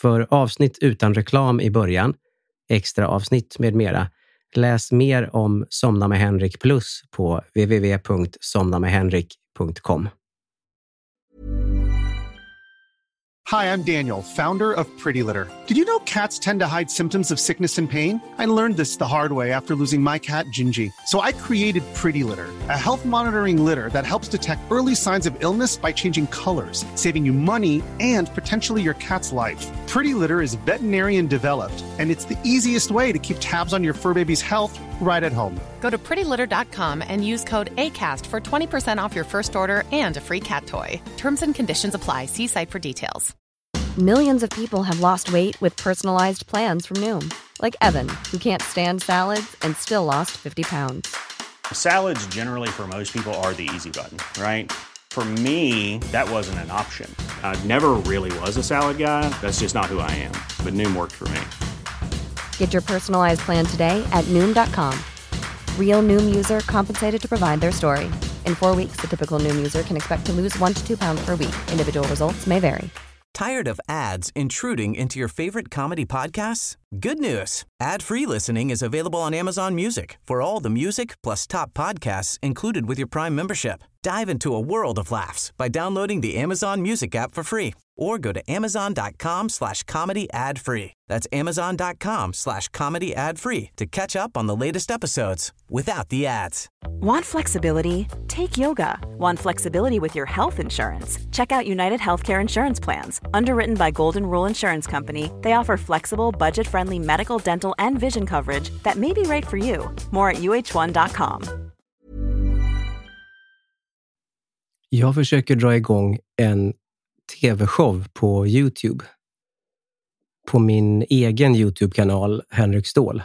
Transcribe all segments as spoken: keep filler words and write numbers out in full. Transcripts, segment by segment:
För avsnitt utan reklam i början, extra avsnitt med mera, läs mer om Somna med Henrik Plus på w w w punkt somna med henrik punkt com. Hi, I'm Daniel, founder of Pretty Litter. Did you know cats tend to hide symptoms of sickness and pain? I learned this the hard way after losing my cat, Gingy. So I created Pretty Litter, a health monitoring litter that helps detect early signs of illness by changing colors, saving you money and potentially your cat's life. Pretty Litter is veterinarian developed, and it's the easiest way to keep tabs on your fur baby's health right at home. Go to pretty litter dot com and use code ACAST for twenty percent off your first order and a free cat toy. Terms and conditions apply. See site for details. Millions of people have lost weight with personalized plans from Noom. Like Evan, who can't stand salads and still lost fifty pounds. Salads generally for most people are the easy button, right? For me, that wasn't an option. I never really was a salad guy. That's just not who I am. But Noom worked for me. Get your personalized plan today at noom dot com. Real Noom user compensated to provide their story. In four weeks, the typical Noom user can expect to lose one to two pounds per week. Individual results may vary. Tired of ads intruding into your favorite comedy podcasts? Good news. Ad-free listening is available on Amazon Music for all the music plus top podcasts included with your Prime membership. Dive into a world of laughs by downloading the Amazon Music app for free or go to amazon dot com slash comedy ad free. That's amazon dot com slash comedy ad free to catch up on the latest episodes without the ads. Want flexibility? Take yoga. Want flexibility with your health insurance? Check out United Healthcare Insurance Plans. Underwritten by Golden Rule Insurance Company, they offer flexible, budget-friendly medical, dental, and vision coverage that may be right for you. More at u h one dot com. Jag försöker dra igång en tv-show på YouTube. På min egen YouTube-kanal Henrik Ståhl.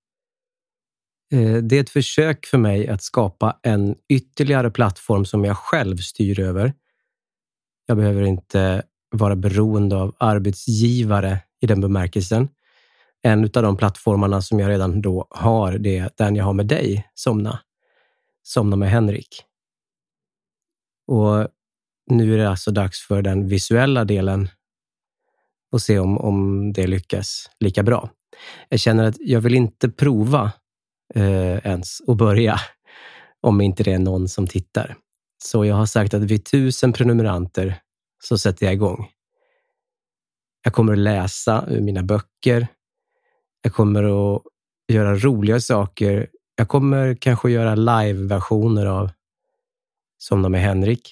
Det är ett försök för mig att skapa en ytterligare plattform som jag själv styr över. Jag behöver inte vara beroende av arbetsgivare i den bemärkelsen. En av de plattformarna som jag redan då har, det är den jag har med dig, Somna. Somna med Henrik. Och nu är det alltså dags för den visuella delen och se om, om det lyckas lika bra. Jag känner att jag vill inte prova eh, ens att börja om inte det är någon som tittar. Så jag har sagt att vid tusen prenumeranter så sätter jag igång. Jag kommer att läsa ur mina böcker. Jag kommer att göra roliga saker. Jag kommer kanske göra live-versioner av Somna med Henrik.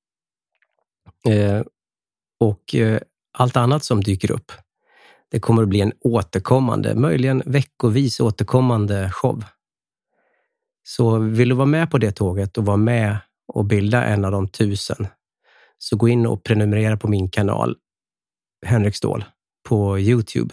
Eh, och eh, allt annat som dyker upp. Det kommer att bli en återkommande, möjligen veckovis återkommande show. Så vill du vara med på det tåget och vara med och bilda en av de tusen, så gå in och prenumerera på min kanal Henrik Ståhl på YouTube.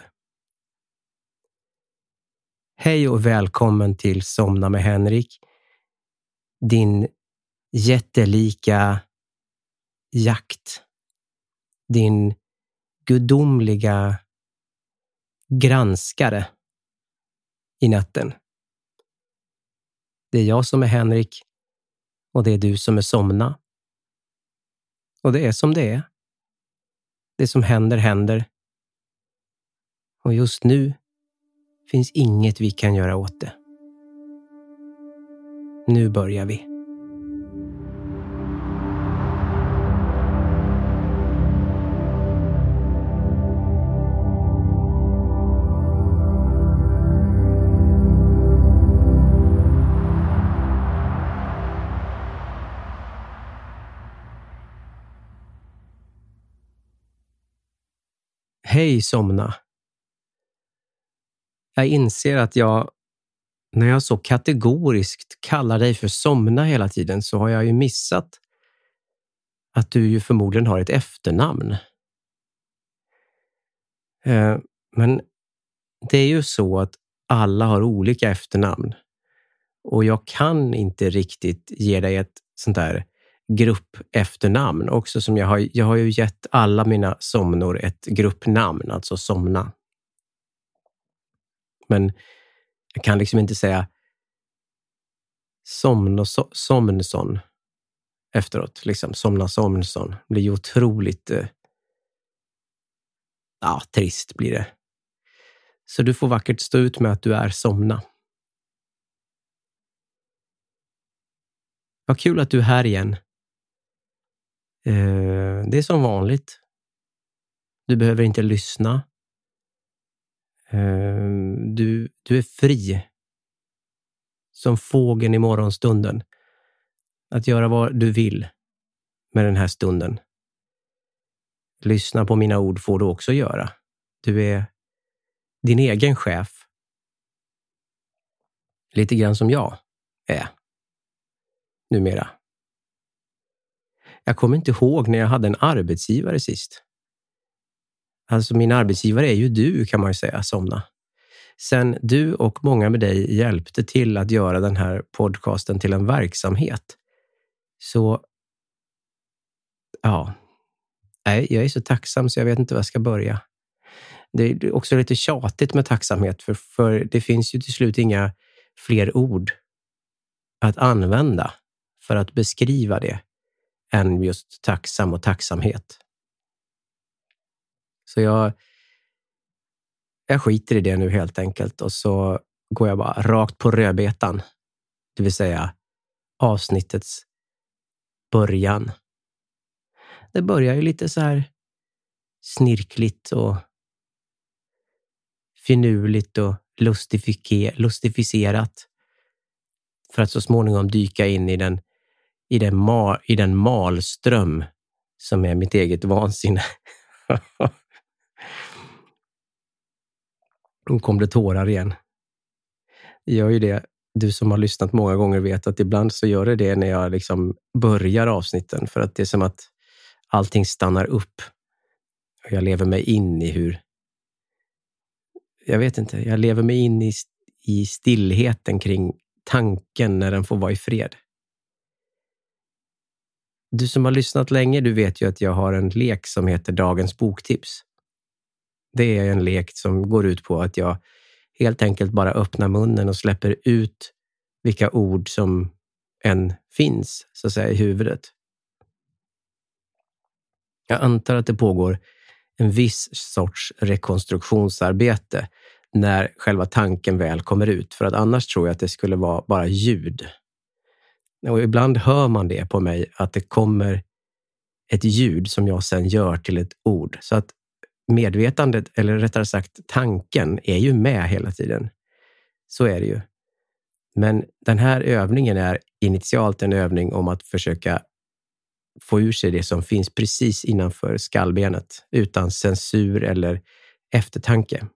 Hej och välkommen till Somna med Henrik. Din jättelika jakt. Din gudomliga granskare i natten. Det är jag som är Henrik och det är du som är Somna. Och det är som det är. Det som händer händer. Och just nu finns inget vi kan göra åt det. Nu börjar vi. Hej Somna. Jag inser att jag, när jag så kategoriskt kallar dig för Somna hela tiden, så har jag ju missat att du ju förmodligen har ett efternamn. Eh, men det är ju så att alla har olika efternamn. Och jag kan inte riktigt ge dig ett sånt där grupp efternamn också, som jag har, jag har ju gett alla mina somnor ett gruppnamn, alltså Somna. Men jag kan liksom inte säga Somn och so- Somnson efteråt, liksom Somna Somnson blir ju otroligt eh, ja, trist blir det. Så du får vackert stå ut med att du är somna. Vad kul att du är här igen. Eh, det är som vanligt. Du behöver inte lyssna. Eh, du, du är fri. Som fågeln i morgonstunden. Att göra vad du vill med den här stunden. Lyssna på mina ord får du också göra. Du är din egen chef. Lite grann som jag är. Numera. Jag kommer inte ihåg när jag hade en arbetsgivare sist. Alltså min arbetsgivare är ju du, kan man ju säga, Somna. Sen du och många med dig hjälpte till att göra den här podcasten till en verksamhet. Så ja, nej, jag är så tacksam så jag vet inte var jag ska börja. Det är också lite tjatigt med tacksamhet för, för det finns ju till slut inga fler ord att använda för att beskriva det än just tacksam och tacksamhet. Så jag, jag skiter i det nu helt enkelt och så går jag bara rakt på rödbetan. Det vill säga avsnittets början. Det börjar ju lite så här snirkligt och finurligt och lustifike, lustificerat. För att så småningom dyka in i den, i den, ma, i den malström som är mitt eget vansinne. Nu kom det tårar igen. Jag gör ju det. Du som har lyssnat många gånger vet att ibland så gör det det när jag liksom börjar avsnitten. För att det är som att allting stannar upp. Och jag lever mig in i hur... Jag vet inte. Jag lever mig in i, i stillheten kring tanken när den får vara i fred. Du som har lyssnat länge, du vet ju att jag har en lek som heter Dagens boktips. Det är en lek som går ut på att jag helt enkelt bara öppnar munnen och släpper ut vilka ord som än finns, så att säga, i huvudet. Jag antar att det pågår en viss sorts rekonstruktionsarbete när själva tanken väl kommer ut. För att annars tror jag att det skulle vara bara ljud. Och ibland hör man det på mig att det kommer ett ljud som jag sen gör till ett ord. Så att medvetandet, eller rättare sagt tanken, är ju med hela tiden. Så är det ju. Men den här övningen är initialt en övning om att försöka få ur sig det som finns precis innanför skallbenet. Utan censur eller eftertanke.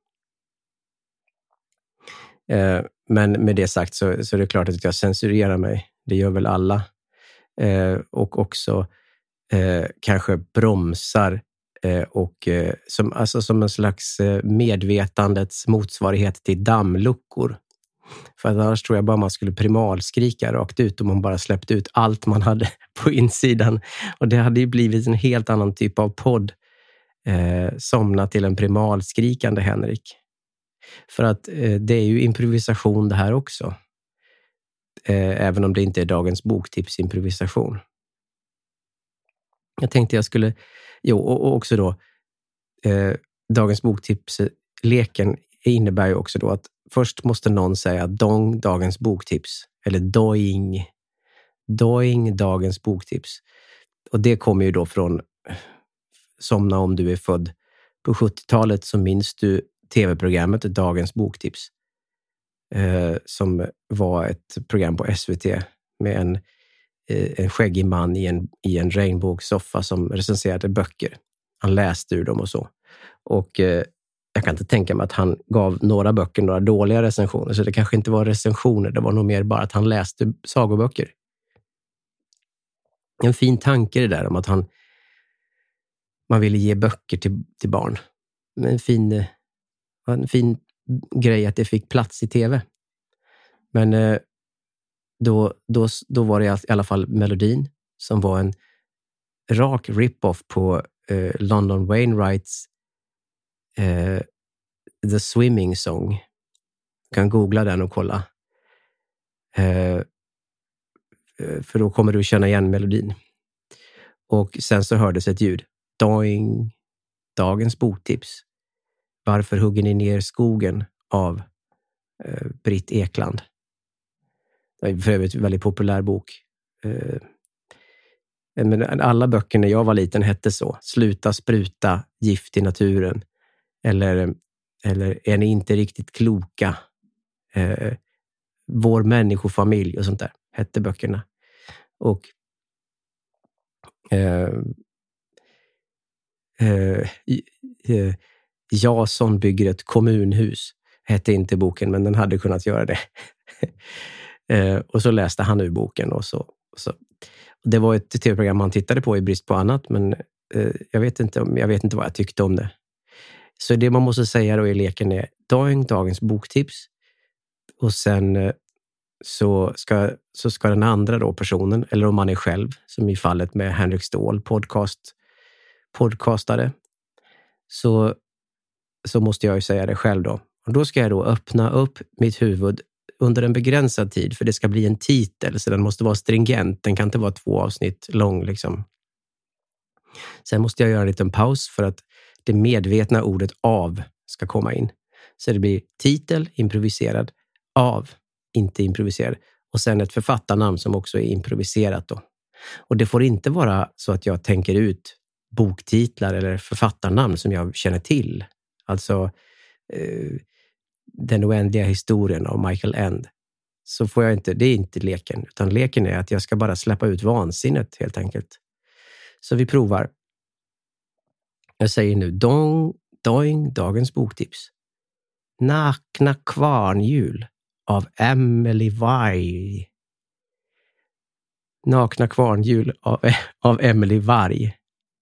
Eh, men med det sagt så, så är det klart att jag censurerar mig. Det gör väl alla. Eh, och också eh, kanske bromsar eh, och eh, som, alltså som en slags eh, medvetandets motsvarighet till dammluckor. För annars tror jag bara man skulle primalskrika rakt ut om man bara släppte ut allt man hade på insidan. Och det hade ju blivit en helt annan typ av podd. Eh, somna till en primalskrikande Henrik. För att eh, det är ju improvisation det här också. Eh, även om det inte är dagens boktips improvisation. Jag tänkte jag skulle... Jo, och, och också då... Eh, dagens boktips-leken innebär ju också då att först måste någon säga dong, dagens boktips. Eller doing. Doing, dagens boktips. Och det kommer ju då från... Somna om du är född på sjuttiotalet, så minns du tv-programmet Dagens boktips. Eh, som var ett program på S V T med en, eh, en skäggig man i en, i en regnbågssoffa som recenserade böcker. Han läste ur dem och så. Och eh, jag kan inte tänka mig att han gav några böcker några dåliga recensioner. Så det kanske inte var recensioner, det var nog mer bara att han läste sagoböcker. En fin tanke det där om att han man ville ge böcker till, till barn. En fin, en fin grej att det fick plats i tv. Men eh, då, då, då var det i alla fall melodin som var en rak rip-off på eh, London Wainwrights eh, The Swimming Song. Du kan googla den och kolla. Eh, för då kommer du känna igen melodin. Och sen så hördes ett ljud. Doing, dagens boktips. Varför hugger ni ner skogen av eh, Britt Ekland. Det är för övrigt en väldigt populär bok. Eh, men alla böcker när jag var liten hette så. Sluta spruta gift i naturen. Eller, eller är ni inte riktigt kloka? Eh, vår människofamilj och sånt där hette böckerna. Och eh, eh, eh, Jason bygger ett kommunhus hette inte boken, men den hade kunnat göra det. eh, och så läste han ur boken och så, och så. Det var ett tv-program man tittade på i brist på annat, men eh, jag vet inte om jag vet inte vad jag tyckte om det. Så det man måste säga då i leken är dag, dagens boktips. Och sen eh, så ska så ska den andra då personen, eller om man är själv, som i fallet med Henrik Ståhl podcast podcastare, så så måste jag ju säga det själv då. Och då ska jag då öppna upp mitt huvud under en begränsad tid, för det ska bli en titel, så den måste vara stringent. Den kan inte vara två avsnitt lång liksom. Sen måste jag göra en liten paus för att det medvetna ordet av ska komma in. Så det blir titel, improviserad, av, inte improviserad. Och sen ett författarnamn som också är improviserat då. Och det får inte vara så att jag tänker ut boktitlar eller författarnamn som jag känner till. Alltså eh, Den oändliga historien av Michael Ende. Så får jag inte, det är inte leken. Utan leken är att jag ska bara släppa ut vansinnet helt enkelt. Så vi provar. Jag säger nu dong, doing, dagens boktips. Nakna kvarnhjul av Emily Varg. Nakna kvarnhjul av, av Emily Varg.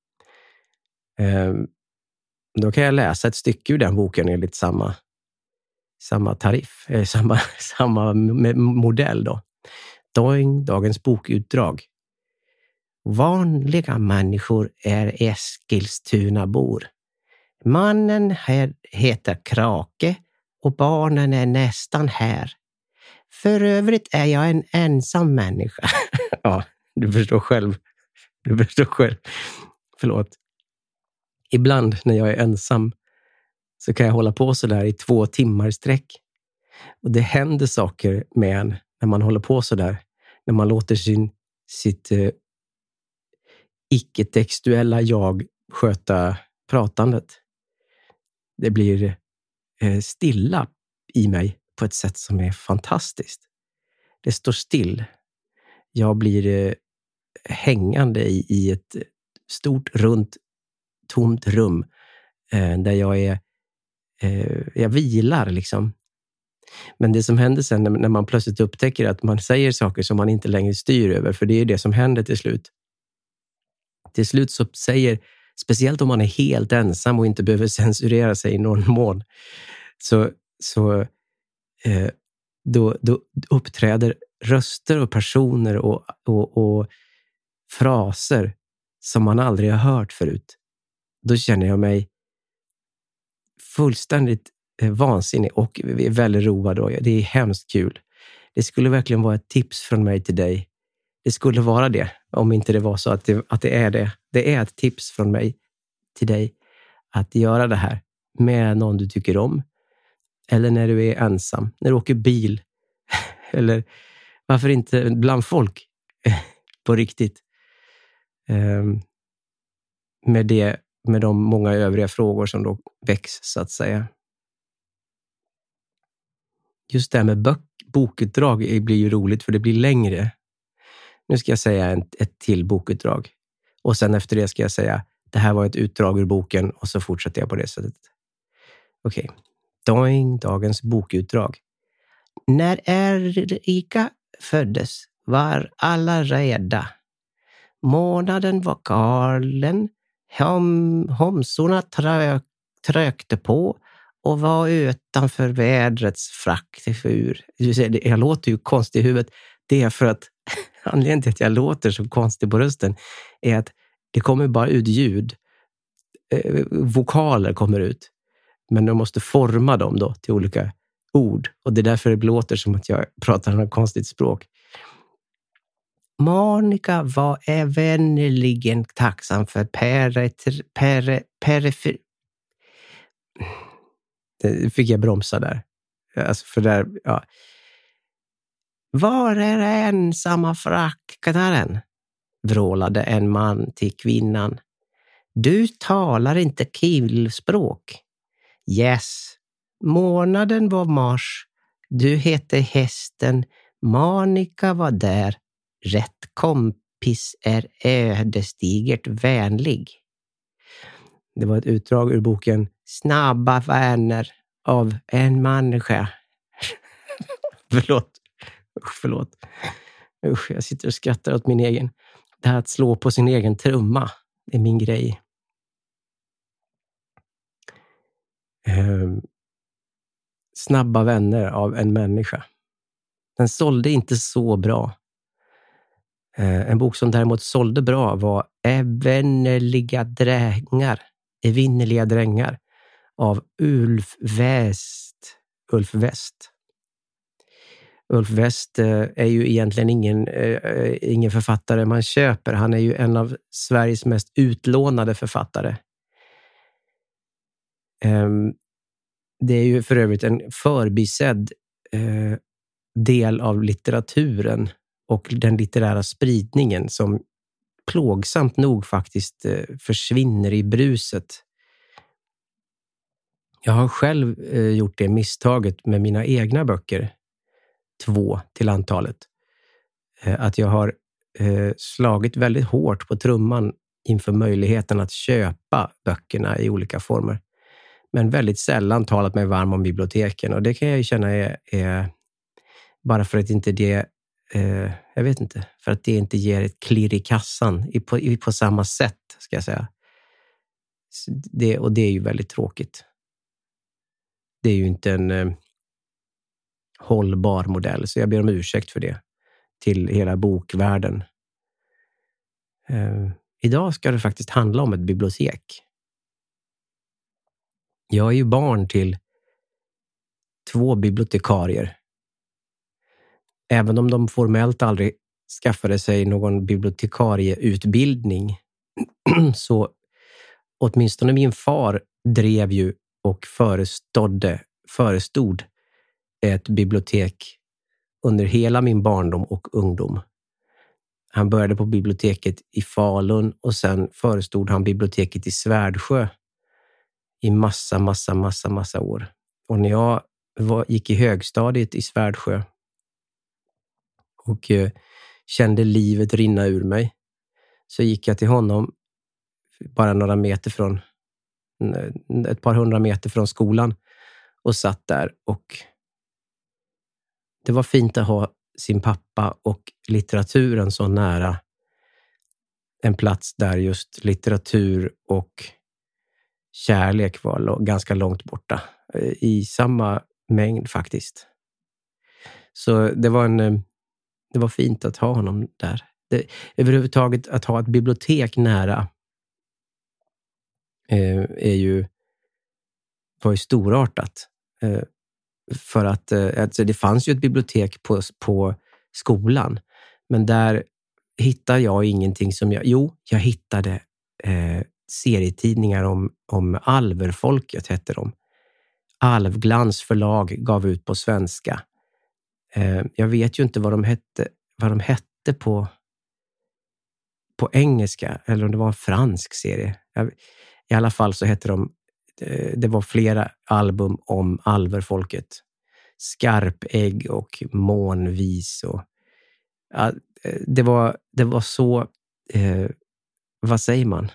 Um, då kan jag läsa ett stycke ur den boken enligt samma, samma tariff, eh, samma, samma modell då. Doing, dagens bokutdrag. Vanliga människor är Eskilstuna-bor. Mannen här heter Krake och barnen är nästan här. För övrigt är jag en ensam människa. Ja, du förstår själv. Du förstår själv. Förlåt. Ibland när jag är ensam så kan jag hålla på så där i två timmar sträck. Och det händer saker med en när man håller på så där. När man låter sin, sitt eh, icke-textuella jag sköta pratandet. Det blir eh, stilla i mig på ett sätt som är fantastiskt. Det står still. Jag blir eh, hängande i, i ett stort, runt, tomt rum eh, där jag är eh, jag vilar liksom. Men det som händer sen när, när man plötsligt upptäcker att man säger saker som man inte längre styr över, för det är det som händer till slut. Till slut så säger, speciellt om man är helt ensam och inte behöver censurera sig i någon mån, så, så eh, då, då uppträder röster och personer och, och, och fraser som man aldrig har hört förut. Då känner jag mig fullständigt eh, vansinnig och är väldigt road då. Det är hemskt kul. Det skulle verkligen vara ett tips från mig till dig. Det skulle vara det, om inte det var så att det, att det är det. Det är ett tips från mig till dig att göra det här med någon du tycker om. Eller när du är ensam, när du åker bil. Eller varför inte bland folk på riktigt. Um, med, det, med de många övriga frågor som då väcks så att säga. Just det här med bok, bokutdrag blir ju roligt för det blir längre. Nu ska jag säga en, ett till bokutdrag. Och sen efter det ska jag säga det här var ett utdrag ur boken och så fortsätter jag på det sättet. Okej. Okay. Doing, dagens bokutdrag. När Erika föddes var alla rädda. Månaden var galen. Hom, homsorna trök, trökte på och var utanför vädrets fraktfur. Jag låter ju konstig i huvudet. Det är för att anledningen till att jag låter så konstig på rösten är att det kommer bara ut ljud. Eh, vokaler kommer ut. Men de måste forma dem då till olika ord. Och det är därför det låter som att jag pratar något konstigt språk. Monica var ävänligen tacksam för pere, pere, perifer... Det fick jag bromsa där. Alltså för där, ja. Var är ensamma fraktaren? Vrålade en man till kvinnan. Du talar inte killspråk. Yes. Månaden var mars. Du hette hästen. Monica var där. Rätt kompis är ödesdigert vänlig. Det var ett utdrag ur boken Snabba vänner av en människa. förlåt. Usch, förlåt. Usch, jag sitter och skrattar åt min egen. Det här att slå på sin egen trumma, det är min grej. Um, snabba vänner av en människa. Den sålde inte så bra. Uh, en bok som däremot sålde bra var Evinnerliga drängar. Evinnerliga drängar av Ulf West. Ulf West. Ulf West uh, är ju egentligen ingen, uh, ingen författare man köper. Han är ju en av Sveriges mest utlånade författare. Um, det är ju för övrigt en förbisedd uh, del av litteraturen och den litterära spridningen som plågsamt nog faktiskt uh, försvinner i bruset. Jag har själv uh, gjort det misstaget med mina egna böcker, två till antalet, uh, att jag har uh, slagit väldigt hårt på trumman inför möjligheten att köpa böckerna i olika former. Men väldigt sällan talat mig varm om biblioteken. Och det kan jag ju känna är, är bara för att inte det, eh, jag vet inte, för att det inte ger ett klirr i kassan i, på, i, på samma sätt, ska jag säga. Det, och det är ju väldigt tråkigt. Det är ju inte en eh, hållbar modell, så jag ber om ursäkt för det till hela bokvärlden. Eh, idag ska det faktiskt handla om ett bibliotek. Jag är ju barn till två bibliotekarier. Även om de formellt aldrig skaffade sig någon bibliotekarieutbildning så åtminstone min far drev ju och förestodde, förestod ett bibliotek under hela min barndom och ungdom. Han började på biblioteket i Falun och sen förestod han biblioteket i Svärdsjö i massa, massa, massa, massa år. Och när jag var, gick i högstadiet i Svärdsjö och eh, kände livet rinna ur mig, så gick jag till honom bara några meter från, ett par hundra meter från skolan och satt där. Och det var fint att ha sin pappa och litteraturen så nära en plats där just litteratur och kärlek var ganska långt borta. I samma mängd faktiskt. Så det var en det var fint att ha honom där. Det, överhuvudtaget att ha ett bibliotek nära eh, är ju var ju storartat. Eh, för att eh, alltså det fanns ju ett bibliotek på, på skolan. Men där hittade jag ingenting som jag... Jo, jag hittade eh, serietidningar om, om alverfolket, hette de. Alvglans förlag gav ut på svenska. Eh, jag vet ju inte vad de hette, vad de hette på, på engelska, eller om det var en fransk serie. Jag, i alla fall så hette de, eh, det var flera album om alverfolket. Skarpägg och månvis. Och, ja, det, var, det var så, eh, vad säger man?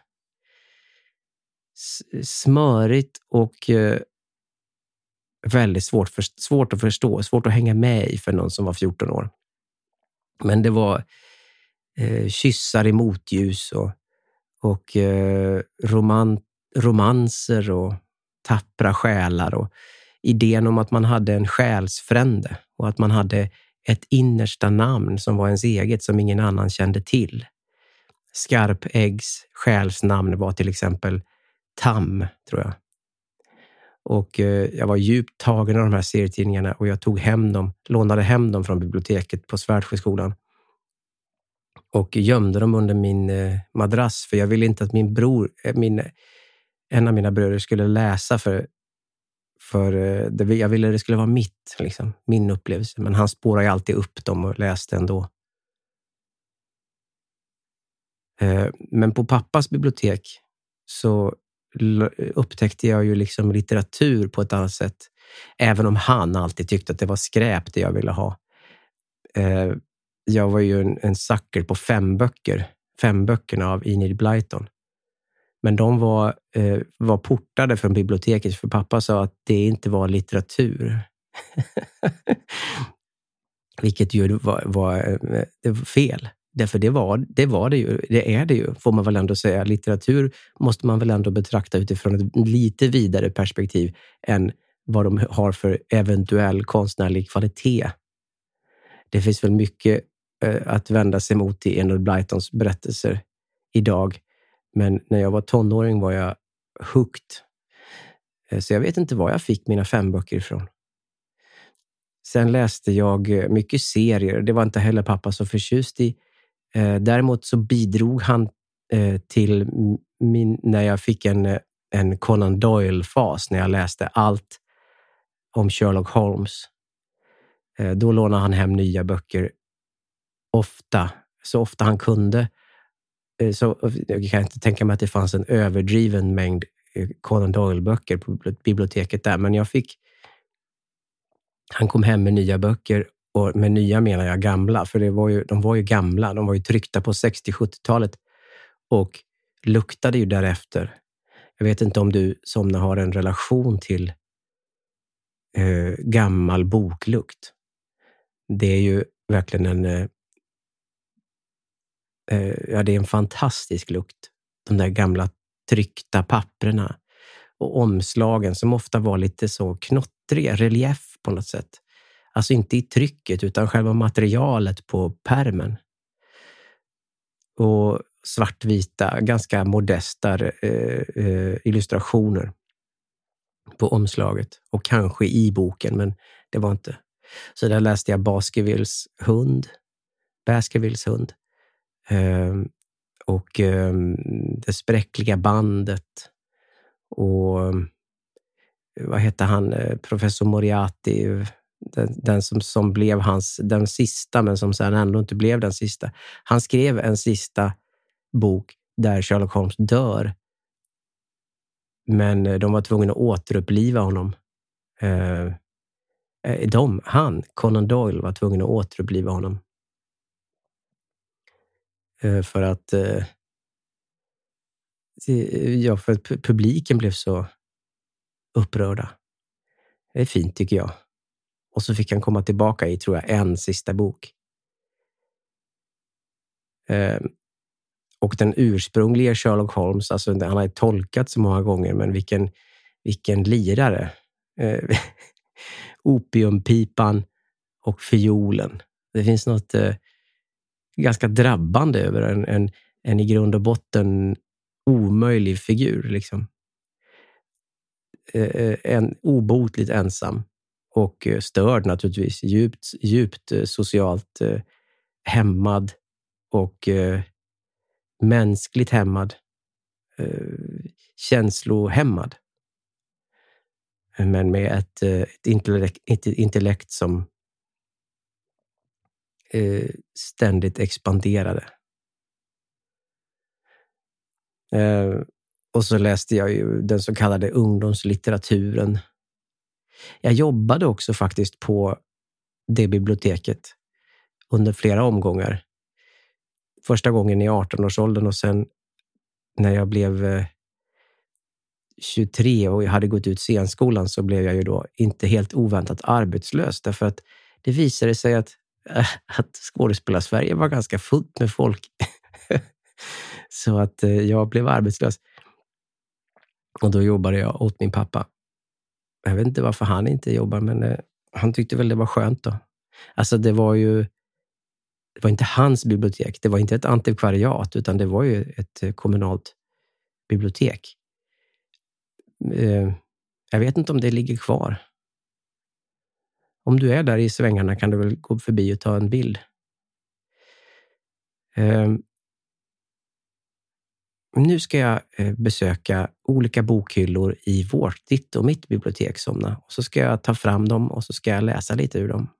Smörigt och eh, väldigt svårt, för, svårt att förstå, svårt att hänga med i för någon som var fjorton år. Men det var eh, kyssar i motljus och, och eh, roman, romanser och tappra själar och idén om att man hade en själsfrände och att man hade ett innersta namn som var ens eget som ingen annan kände till. Skarpäggs själsnamn var till exempel Tam, tror jag. Och eh, jag var djupt tagen av de här serietidningarna och jag tog hem dem, lånade hem dem från biblioteket på Svärdsjöskolan. Och gömde dem under min eh, madrass, för jag ville inte att min bror, eh, min, en av mina bröder skulle läsa för, för det, jag ville det skulle vara mitt, liksom, min upplevelse. Men han spårade ju alltid upp dem och läste ändå. Men på pappas bibliotek så upptäckte jag ju liksom litteratur på ett annat sätt. Även om han alltid tyckte att det var skräp det jag ville ha. Jag var ju en, en sucker på fem böcker. Fem böckerna av Enid Blyton. Men de var, eh, var portade från biblioteket för pappa sa att det inte var litteratur. Vilket ju var, var, det var fel. Därför det var, det var det ju. Det är det ju, får man väl ändå säga. Litteratur måste man väl ändå betrakta utifrån ett lite vidare perspektiv än vad de har för eventuell konstnärlig kvalitet. Det finns väl mycket eh, att vända sig mot i Enid Blytons berättelser idag. Men när jag var tonåring var jag hooked. Så jag vet inte var jag fick mina fem böcker ifrån. Sen läste jag mycket serier. Det var inte heller pappa så förtjust i. Däremot så bidrog han till min, när jag fick en, en Conan Doyle-fas. När jag läste allt om Sherlock Holmes. Då lånade han hem nya böcker. Ofta. Så ofta han kunde. Så jag kan inte tänka mig att det fanns en överdriven mängd Conan Doyle-böcker på biblioteket där. Men jag fick... Han kom hem med nya böcker. Och med nya menar jag gamla. För det var ju, de var ju gamla. De var ju tryckta på sextio-sjuttiotalet. Och luktade ju därefter. Jag vet inte om du som har en relation till eh, gammal boklukt. Det är ju verkligen en... Eh, Ja, det är en fantastisk lukt. De där gamla tryckta papperna och omslagen som ofta var lite så knottriga, relief på något sätt. Alltså inte i trycket utan själva materialet på pärmen. Och svartvita, ganska modesta eh, eh, illustrationer på omslaget. Och kanske i boken, men det var inte. Så där läste jag Baskervilles hund. Baskervilles hund. Uh, och uh, det spräckliga bandet och uh, vad heter han, uh, professor Moriarty, uh, den, den som, som blev hans, den sista men som sen ändå inte blev den sista. Han skrev en sista bok där Sherlock Holmes dör, men uh, de var tvungna att återuppliva honom. Uh, de, han, Conan Doyle var tvungen att återuppliva honom. För att, ja, för att publiken blev så upprörda. Det är fint tycker jag. Och så fick han komma tillbaka i, tror jag, en sista bok. Och den ursprungliga Sherlock Holmes, alltså han har tolkat så många gånger, men vilken, vilken lirare. Opiumpipan och fiolen. Det finns något... ganska drabbande över en, en, en i grund och botten omöjlig figur liksom. En obotligt ensam och störd naturligtvis, djupt, djupt socialt hämmad och mänskligt hämmad, känslohämmad, men med ett, ett, intellekt, ett intellekt som ständigt expanderade. Eh, och så läste jag ju den så kallade ungdomslitteraturen. Jag jobbade också faktiskt på det biblioteket under flera omgångar. Första gången i arton-årsåldern och sen när jag blev eh, tjugotre och jag hade gått ut scenskolan så blev jag ju då inte helt oväntat arbetslös därför att det visade sig att att skådespelarsverige var ganska fullt med folk. Så att jag blev arbetslös. Och då jobbade jag åt min pappa. Jag vet inte varför han inte jobbar, men han tyckte väl det var skönt då. Alltså det var ju det var inte hans bibliotek. Det var inte ett antikvariat utan det var ju ett kommunalt bibliotek. Jag vet inte om det ligger kvar. Om du är där i svängarna kan du väl gå förbi och ta en bild. nu ska jag besöka olika bokhyllor i vårt, ditt och mitt bibliotek, Somna. Och så ska jag ta fram dem och så ska jag läsa lite ur dem.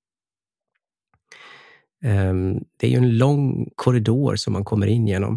Det är ju en lång korridor som man kommer in genom.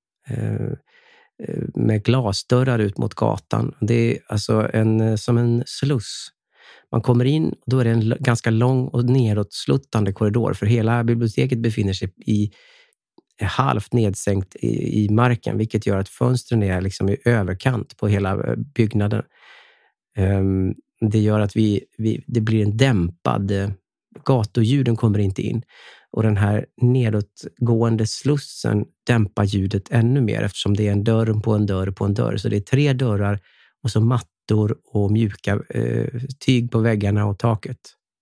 Med glasdörrar ut mot gatan. Det är alltså en, som en sluss. Man kommer in och då är det en ganska lång och nedåtsluttande korridor. För hela biblioteket befinner sig i halvt nedsänkt i, i marken. Vilket gör att fönstren är liksom i överkant på hela byggnaden. Um, det gör att vi, vi, det blir en dämpad... Gatuljuden kommer inte in. Och den här nedåtgående slussen dämpar ljudet ännu mer eftersom det är en dörr på en dörr på en dörr. Så det är tre dörrar och så mattor och mjuka eh, tyg på väggarna och taket.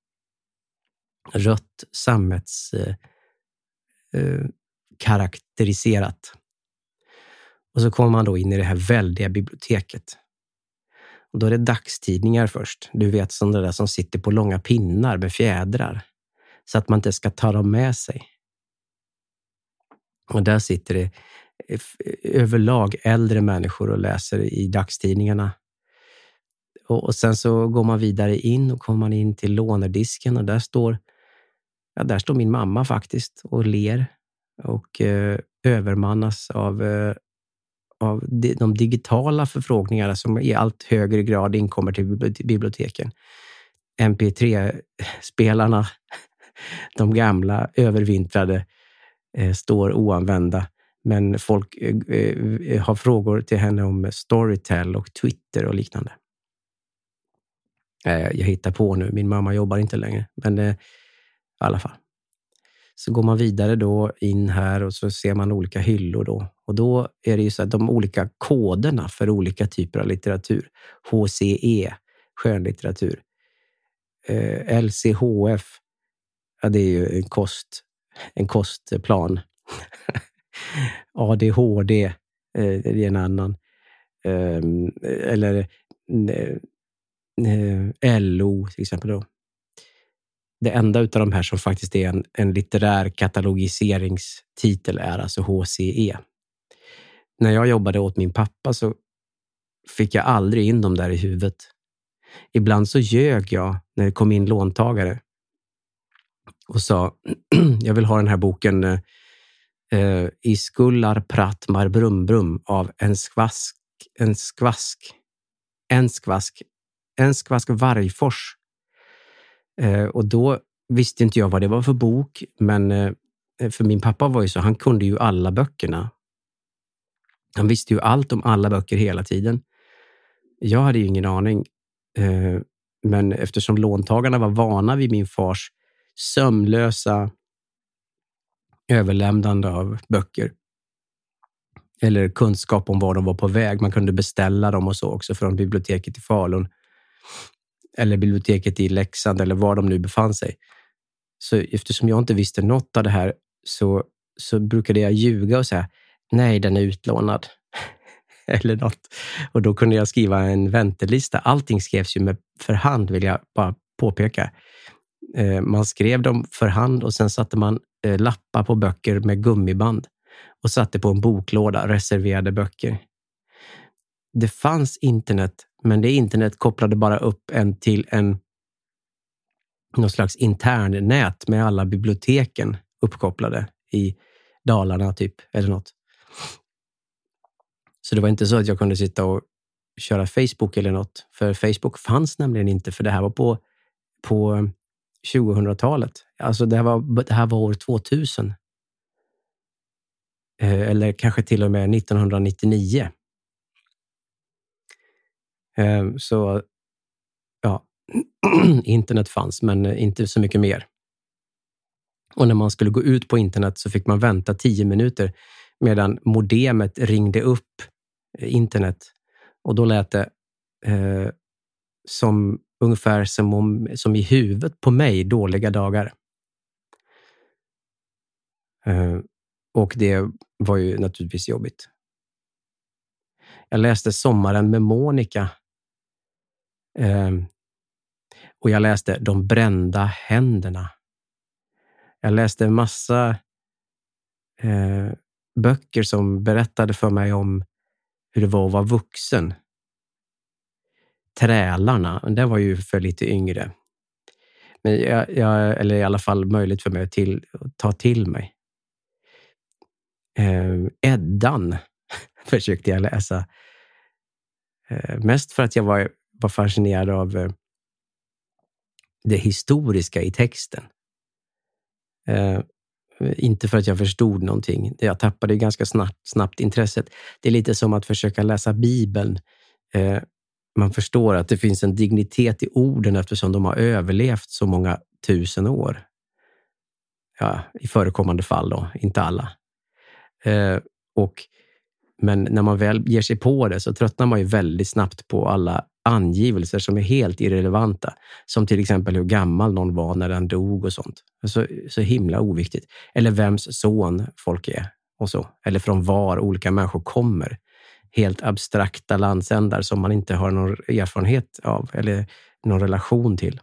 Rött sammets eh, eh, karaktäriserat. Och så kommer man då in i det här väldiga biblioteket. Och då är det dagstidningar först. Du vet, sådana där som sitter på långa pinnar med fjädrar. Så att man inte ska ta dem med sig. Och där sitter det överlag äldre människor och läser i dagstidningarna. Och, och sen så går man vidare in och kommer man in till lånedisken. Och där står, ja, där står min mamma faktiskt och ler. Och eh, övermannas av... Eh, av de digitala förfrågningarna som i allt högre grad inkommer till biblioteken. M P tre-spelarna, de gamla övervintrade, eh, står oanvända. Men folk eh, har frågor till henne om Storytel och Twitter och liknande. Eh, jag hittar på nu, min mamma jobbar inte längre. Men eh, i alla fall. Så går man vidare då in här och så ser man olika hyllor då. Och då är det ju så att de olika koderna för olika typer av litteratur. H C E, skönlitteratur. Eh, L C H F, ja, det är ju en kost, en kostplan. A D H D, eh, det är en annan. Eh, eller eh, L O till exempel då. Det enda utav de här som faktiskt är en, en litterär katalogiseringstitel är alltså H C E. När jag jobbade åt min pappa så fick jag aldrig in dem där i huvudet. Ibland så ljög jag när det kom in låntagare och sa jag vill ha den här boken eh, I skullar prattmar brum brum av en skvask en skvask en skvask en skvask Vargfors. Eh, och då visste inte jag vad det var för bok, men eh, för min pappa var ju så, han kunde ju alla böckerna. Han visste ju allt om alla böcker hela tiden. Jag hade ju ingen aning. Eh, men eftersom låntagarna var vana vid min fars sömlösa överlämnande av böcker. Eller kunskap om var de var på väg. Man kunde beställa dem och så också från biblioteket i Falun. Eller biblioteket i Leksand eller var de nu befann sig. Så eftersom jag inte visste något av det här så, så brukade jag ljuga och säga nej, den är utlånad. Eller något. Och då kunde jag skriva en väntelista. Allting skrevs ju med för hand, vill jag bara påpeka. Eh, man skrev dem för hand och sen satte man eh, lappar på böcker med gummiband. Och satte på en boklåda reserverade böcker. Det fanns internet, men det internet kopplade bara upp en till en någon slags internnät med alla biblioteken uppkopplade i Dalarna typ, eller något. Så det var inte så att jag kunde sitta och köra Facebook eller något. För Facebook fanns nämligen inte, för det här var på, på tjugohundratalet. Alltså det här var, det här var år tvåtusen. Eller kanske till och med nittonhundranittionio. Så ja, internet fanns men inte så mycket mer. Och när man skulle gå ut på internet så fick man vänta tio minuter medan modemet ringde upp internet. Och då lät det eh, som ungefär som, om, som i huvudet på mig dåliga dagar. Eh, och det var ju naturligtvis jobbigt. Jag läste Sommaren med Monica. Eh, och jag läste De brända händerna. Jag läste en massa eh, böcker som berättade för mig om hur det var att vara vuxen. Trälarna, den var ju för lite yngre. Men jag, jag, eller i alla fall möjligt för mig att, till, att ta till mig. Eh, Eddan försökte jag läsa. Eh, mest för att jag var, var fascinerad av eh, det historiska i texten. Eh, inte för att jag förstod någonting. Jag tappade ganska snabbt, snabbt intresset. Det är lite som att försöka läsa Bibeln. Eh, man förstår att det finns en dignitet i orden eftersom de har överlevt så många tusen år. Ja, i förekommande fall då, inte alla. Eh, och, men när man väl ger sig på det så tröttnar man ju väldigt snabbt på alla angivelser som är helt irrelevanta. Som till exempel hur gammal någon var när den dog och sånt. Så, så himla oviktigt. Eller vems son folk är och så. Eller från var olika människor kommer. Helt abstrakta landsändar som man inte har någon erfarenhet av eller någon relation till.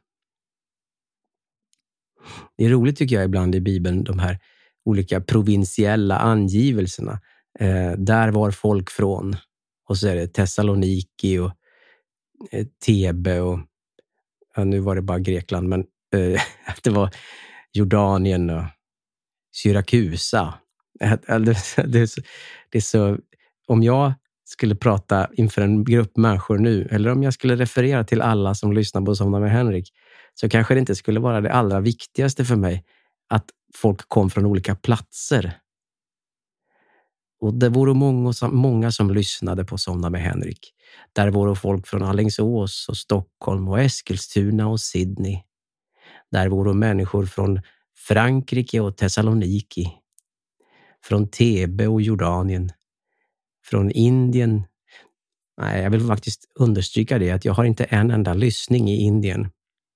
Det är roligt tycker jag ibland i Bibeln, de här olika provinsiella angivelserna. Eh, där var folk från. Och så är det Thessaloniki och eh, Thebe och ja, nu var det bara Grekland, men eh, det var Jordanien och Syrakusa. Det, det, är så, det är så, om jag skulle prata inför en grupp människor nu, eller om jag skulle referera till alla som lyssnar på Somna med Henrik, så kanske det inte skulle vara det allra viktigaste för mig att folk kom från olika platser. Och det vore många som, många som lyssnade på Somna med Henrik. Där vore folk från Alingsås och Stockholm och Eskilstuna och Sydney. Där vore människor från Frankrike och Thessaloniki. Från Thebe och Jordanien. Från Indien. Nej, jag vill faktiskt understryka det att jag har inte en enda lyssning i Indien.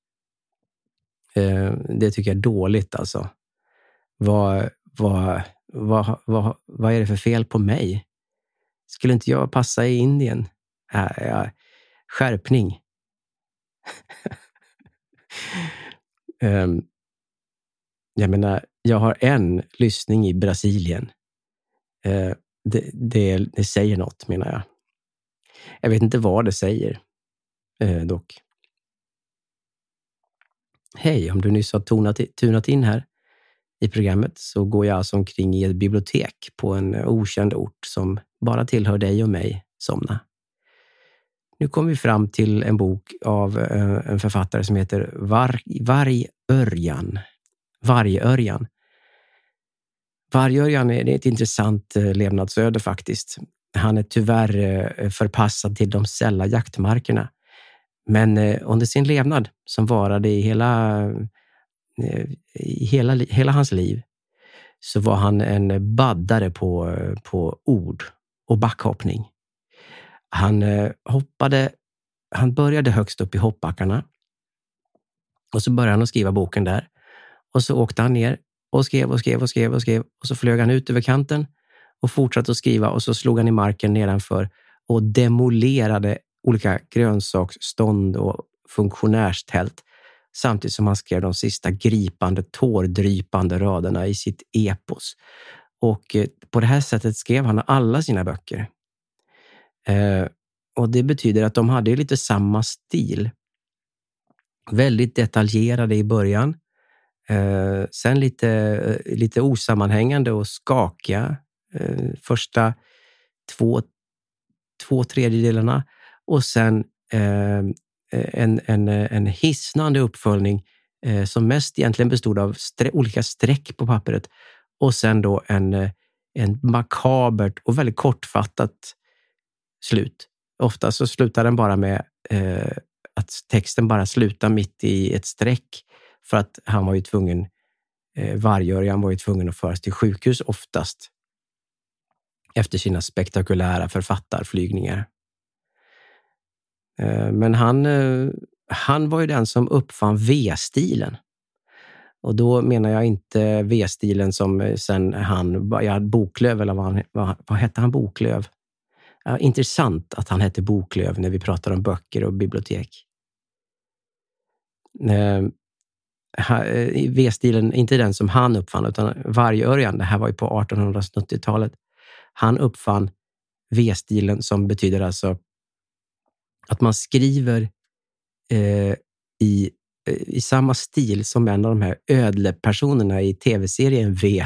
Eh, det tycker jag är dåligt alltså. Vad, vad, vad, vad, vad är det för fel på mig? Skulle inte jag passa i Indien? Äh, ja, skärpning. um, jag menar, jag har en lyssning i Brasilien. Uh, det, det, det säger något, menar jag. Jag vet inte vad det säger, uh, dock. Hej, om du nyss har tonat, tunat in här i programmet så går jag alltså omkring i ett bibliotek på en okänd ort som bara tillhör dig och mig, Somna. Nu kommer vi fram till en bok av en författare som heter Var, Vargörjan. Vargörjan. Vargörjan är ett intressant levnadsöde faktiskt. Han är tyvärr förpassad till de sälla jaktmarkerna. Men under sin levnad som varade i hela, i hela, hela hans liv så var han en baddare på, på ord och backhoppning. Han hoppade, han började högst upp i hoppbackarna och så började han att skriva boken där. Och så åkte han ner och skrev och skrev och skrev och skrev och så flög han ut över kanten och fortsatte att skriva och så slog han i marken nedanför och demolerade olika grönsaksstånd och funktionärstält samtidigt som han skrev de sista gripande, tårdrypande raderna i sitt epos. Och på det här sättet skrev han alla sina böcker. Eh, och det betyder att de hade lite samma stil. Väldigt detaljerade i början. Eh, sen lite, lite osammanhängande och skakiga. Eh, första två, två tredjedelarna. Och sen eh, en, en, en hisnande uppföljning eh, som mest egentligen bestod av stre- olika streck på pappret. Och sen då en, en makabert och väldigt kortfattat slut. Ofta så slutar den bara med eh, att texten bara slutar mitt i ett streck för att han var ju tvungen, eh, Vargörjan var ju tvungen att föras till sjukhus oftast efter sina spektakulära författarflygningar. Eh, men han, eh, han var ju den som uppfann V-stilen. Och då menar jag inte V-stilen som sen han, ja, Boklöv eller vad, han, vad, vad hette han, Boklöv? Ja, intressant att han hette Boklöv när vi pratar om böcker och bibliotek. Eh, V-stilen, inte den som han uppfann utan Vargörjan, det här var ju på artonhundrasjuttiotalet. Han uppfann V-stilen, som betyder alltså att man skriver eh, i, i samma stil som en av de här ödlepersonerna i tv-serien V.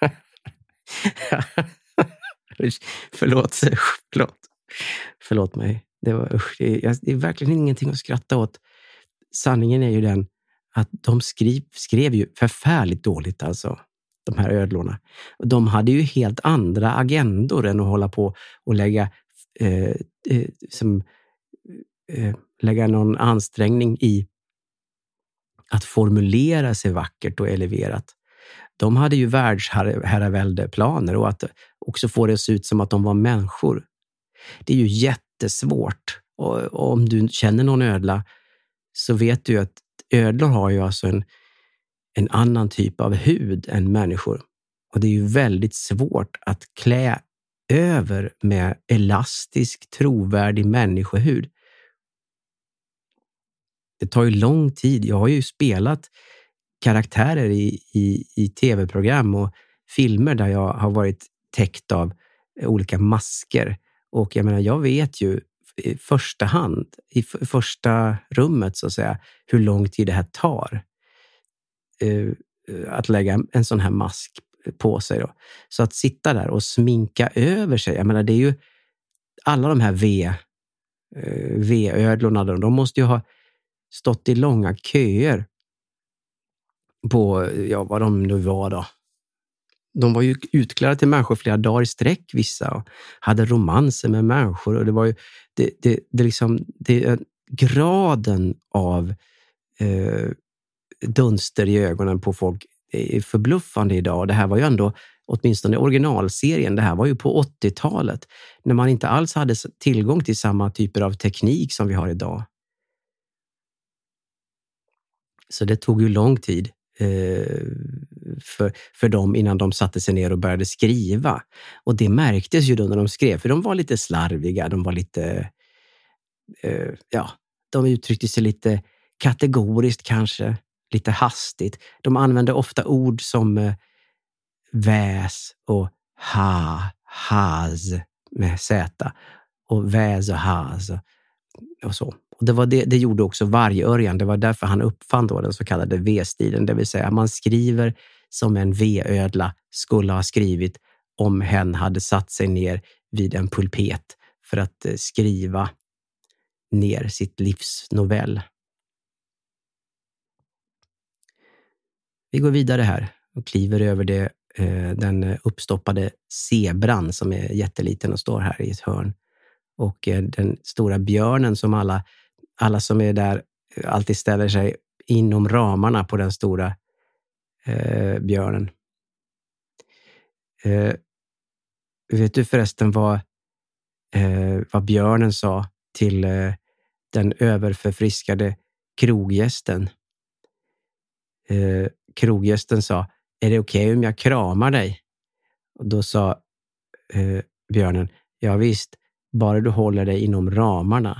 förlåt, förlåt. Förlåt mig. Det, var, usch, det, är, det är verkligen ingenting att skratta åt. Sanningen är ju den att de skriv, skrev ju förfärligt dåligt, alltså, de här ödlorna. De hade ju helt andra agendor än att hålla på och lägga, eh, eh, som, eh, lägga någon ansträngning i att formulera sig vackert och eleverat. De hade ju världsherraväldeplaner och att också få det att se ut som att de var människor. Det är ju jättesvårt. Och, och om du känner någon ödla så vet du att ödlor har ju alltså en, en annan typ av hud än människor. Och det är ju väldigt svårt att klä över med elastisk, trovärdig människohud. Det tar ju lång tid. Jag har ju spelat karaktärer i, i, i tv-program och filmer där jag har varit täckt av olika masker. Och jag menar, jag vet ju i första hand, i f- första rummet så att säga, hur lång tid det här tar uh, att lägga en sån här mask på sig då. Så att sitta där och sminka över sig, jag menar, det är ju alla de här V uh, V-ödlorna, de måste ju ha stått i långa köer på, ja, vad de nu var då. De var ju utklädda till människor flera dagar i sträck, vissa, och hade romanser med människor, och det var ju det, det, det liksom det, graden av eh, dunster i ögonen på folk är förbluffande idag. Det här var ju ändå, åtminstone originalserien, det här var ju på åttiotalet när man inte alls hade tillgång till samma typer av teknik som vi har idag. Så det tog ju lång tid För, för dem innan de satte sig ner och började skriva. Och det märktes ju då när de skrev, för de var lite slarviga, de var lite eh, ja, de uttryckte sig lite kategoriskt, kanske lite hastigt. De använde ofta ord som eh, väs och ha, has med z, och väs och has och så. Och det, var det, det gjorde också Vargörjan. Det var därför han uppfann då den så kallade V-stilen. Det vill säga man skriver som en V-ödla skulle ha skrivit om hen hade satt sig ner vid en pulpet för att skriva ner sitt livs novell. Vi går vidare här och kliver över det, den uppstoppade zebran som är jätteliten och står här i ett hörn. Och den stora björnen som alla, alla som är där alltid ställer sig inom ramarna på den stora eh, björnen. Eh, vet du förresten vad, eh, vad björnen sa till eh, den överförfriskade kroggästen? Eh, kroggästen sa, är det okej okay om jag kramar dig? Och då sa eh, björnen, ja visst, bara du håller dig inom ramarna.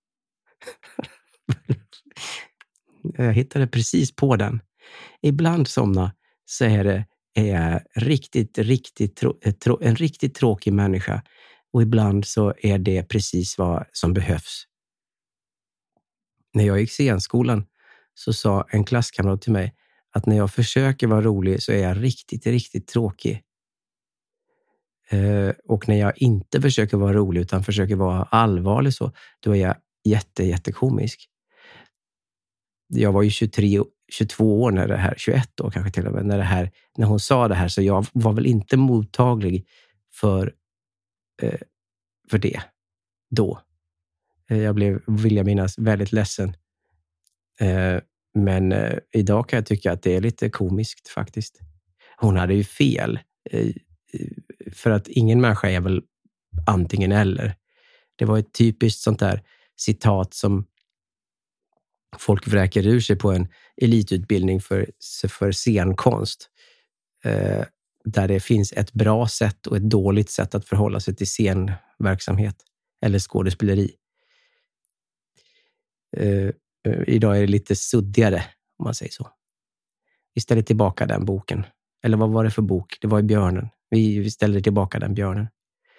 Jag hittade precis på den. Ibland somna så är det är riktigt, riktigt trå, trå, en riktigt tråkig människa. Och ibland så är det precis vad som behövs. När jag gick scenskolan så sa en klasskamrat till mig att när jag försöker vara rolig så är jag riktigt, riktigt tråkig. Uh, och när jag inte försöker vara rolig utan försöker vara allvarlig så, då är jag jätte, jättekomisk. Jag var ju tjugotre, tjugotvå år när det här, tjugoett år kanske till och med, när det här, när hon sa det här, så jag var väl inte mottaglig för, uh, för det då. Uh, jag blev, vill jag minnas, väldigt ledsen. Uh, men uh, idag kan jag tycka att det är lite komiskt faktiskt. Hon hade ju fel. Uh, För att ingen människa är väl antingen eller. Det var ett typiskt sånt där citat som folk vräker ur sig på en elitutbildning för, för scenkonst. Eh, där det finns ett bra sätt och ett dåligt sätt att förhålla sig till scenverksamhet eller skådespeleri. Eh, idag är det lite suddigare, om man säger så. Vi ställer tillbaka den boken. Eller vad var det för bok? Det var i Björnen. Vi ställer tillbaka den björnen.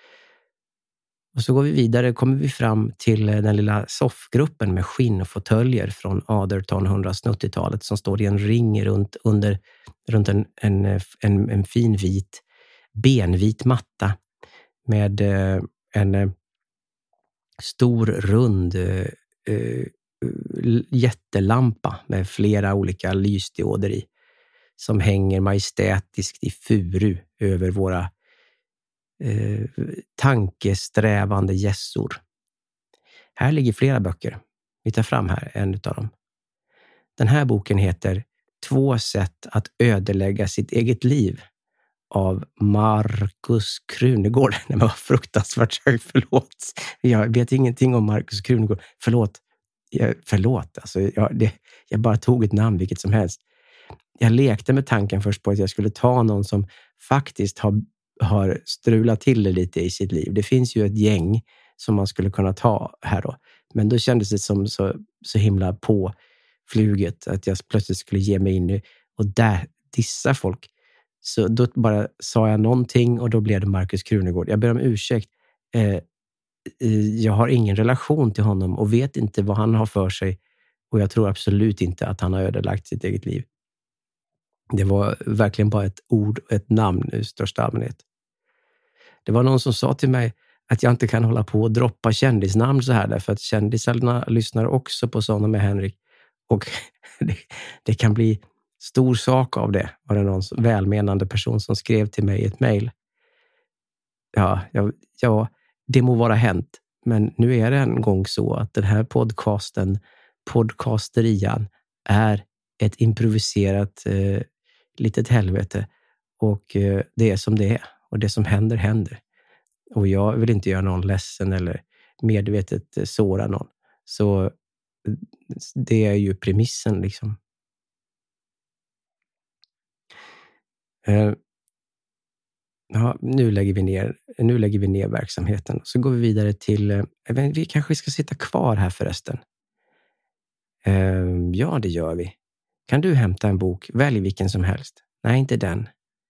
Och så går vi vidare, kommer vi fram till den lilla soffgruppen med skinn och fåtöljer från artonhundrasnittiotalet som står i en ring runt, under, runt en, en, en, en fin vit, benvit matta med en stor rund uh, jättelampa med flera olika lysdioder i som hänger majestätiskt i furu över våra uh, tankesträvande gässor. Här ligger flera böcker. Vi tar fram här en utav dem. Den här boken heter Två sätt att ödelägga sitt eget liv av Markus Krunegård. Nej, men vad fruktansvärt sagt, förlåt. Jag vet ingenting om Markus Krunegård. Förlåt. Jag, förlåt, alltså, jag, det, jag bara tog ett namn vilket som helst. Jag lekte med tanken först på att jag skulle ta någon som faktiskt har, har strulat till det lite i sitt liv. Det finns ju ett gäng som man skulle kunna ta här då. Men då kändes det som så, så himla på fluget att jag plötsligt skulle ge mig in i och där dissa folk. Så då bara sa jag någonting och då blev det Markus Krunegård. Jag ber om ursäkt. Eh, jag har ingen relation till honom och vet inte vad han har för sig. Och jag tror absolut inte att han har ödelagt sitt eget liv. Det var verkligen bara ett ord och ett namn i största allmänhet. Det var någon som sa till mig att jag inte kan hålla på och droppa kändisnamn så här. Därför att kändisarna lyssnar också på sådana med Henrik. Och det, det kan bli stor sak av det, var det någon välmenande person som skrev till mig i ett mejl. Ja, ja, ja, det må vara hänt. Men nu är det en gång så att den här podcasten, podcasterian, är ett improviserat eh, litet helvete. Och eh, det är som det är. Och det som händer, händer. Och jag vill inte göra någon ledsen eller medvetet eh, såra någon. Så det är ju premissen liksom. Uh, ja, nu lägger vi ner nu lägger vi ner verksamheten. Så går vi vidare till uh, vi kanske ska sitta kvar här förresten. Uh, ja, det gör vi. Kan du hämta en bok? Välj vilken som helst. Nej, inte den.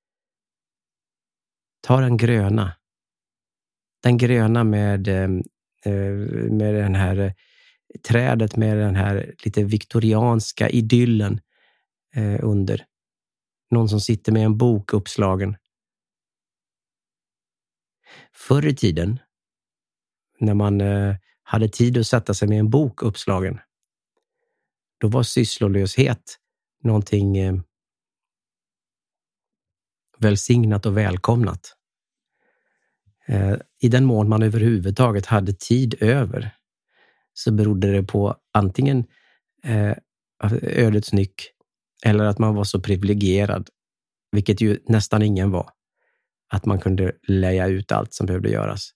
Ta den gröna. Den gröna med uh, med den här uh, trädet med den här lite viktorianska idyllen uh, under. Någon som sitter med en bok uppslagen. Förr i tiden, när man eh, hade tid att sätta sig med en bok uppslagen, då var sysslolöshet någonting eh, välsignat och välkomnat. Eh, I den mån man överhuvudtaget hade tid över så berodde det på antingen eh, ödets nyck eller att man var så privilegierad, vilket ju nästan ingen var, att man kunde lägga ut allt som behövde göras.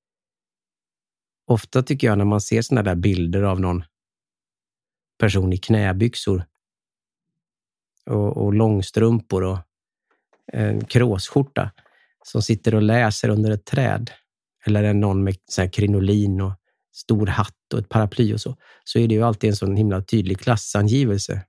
Ofta tycker jag när man ser såna där bilder av någon person i knäbyxor och, och långstrumpor och en kråsskjorta som sitter och läser under ett träd, eller en någon med så här krinolin och stor hatt och ett paraply och så, så är det ju alltid en sån himla tydlig klassangivelse.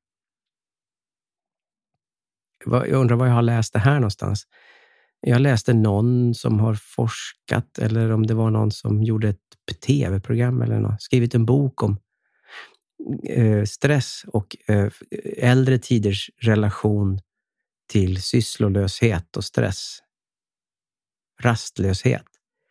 Jag undrar vad jag har läst det här någonstans. Jag läste någon som har forskat, eller om det var någon som gjorde ett tv-program eller något, skrivit en bok om eh, stress och eh, äldre tiders relation till sysslolöshet och stress. Rastlöshet.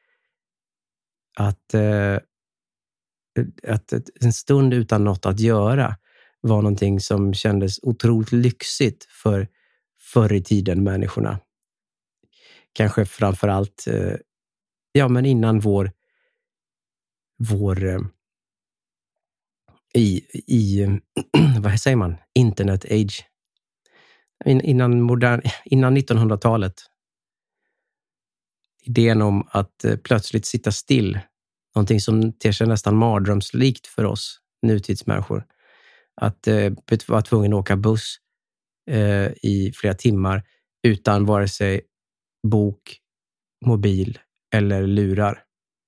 Att, eh, att en stund utan något att göra var någonting som kändes otroligt lyxigt för förr i tiden människorna. Kanske framförallt eh, ja, men innan vår vår eh, i, i vad säger man? Internet age. In, innan modern, innan nittonhundratalet. Idén om att eh, plötsligt sitta still. Någonting som ter sig nästan mardrömslikt för oss nutidsmänniskor. Att eh, vara tvungen att åka buss eh, i flera timmar utan vare sig bok, mobil eller lurar.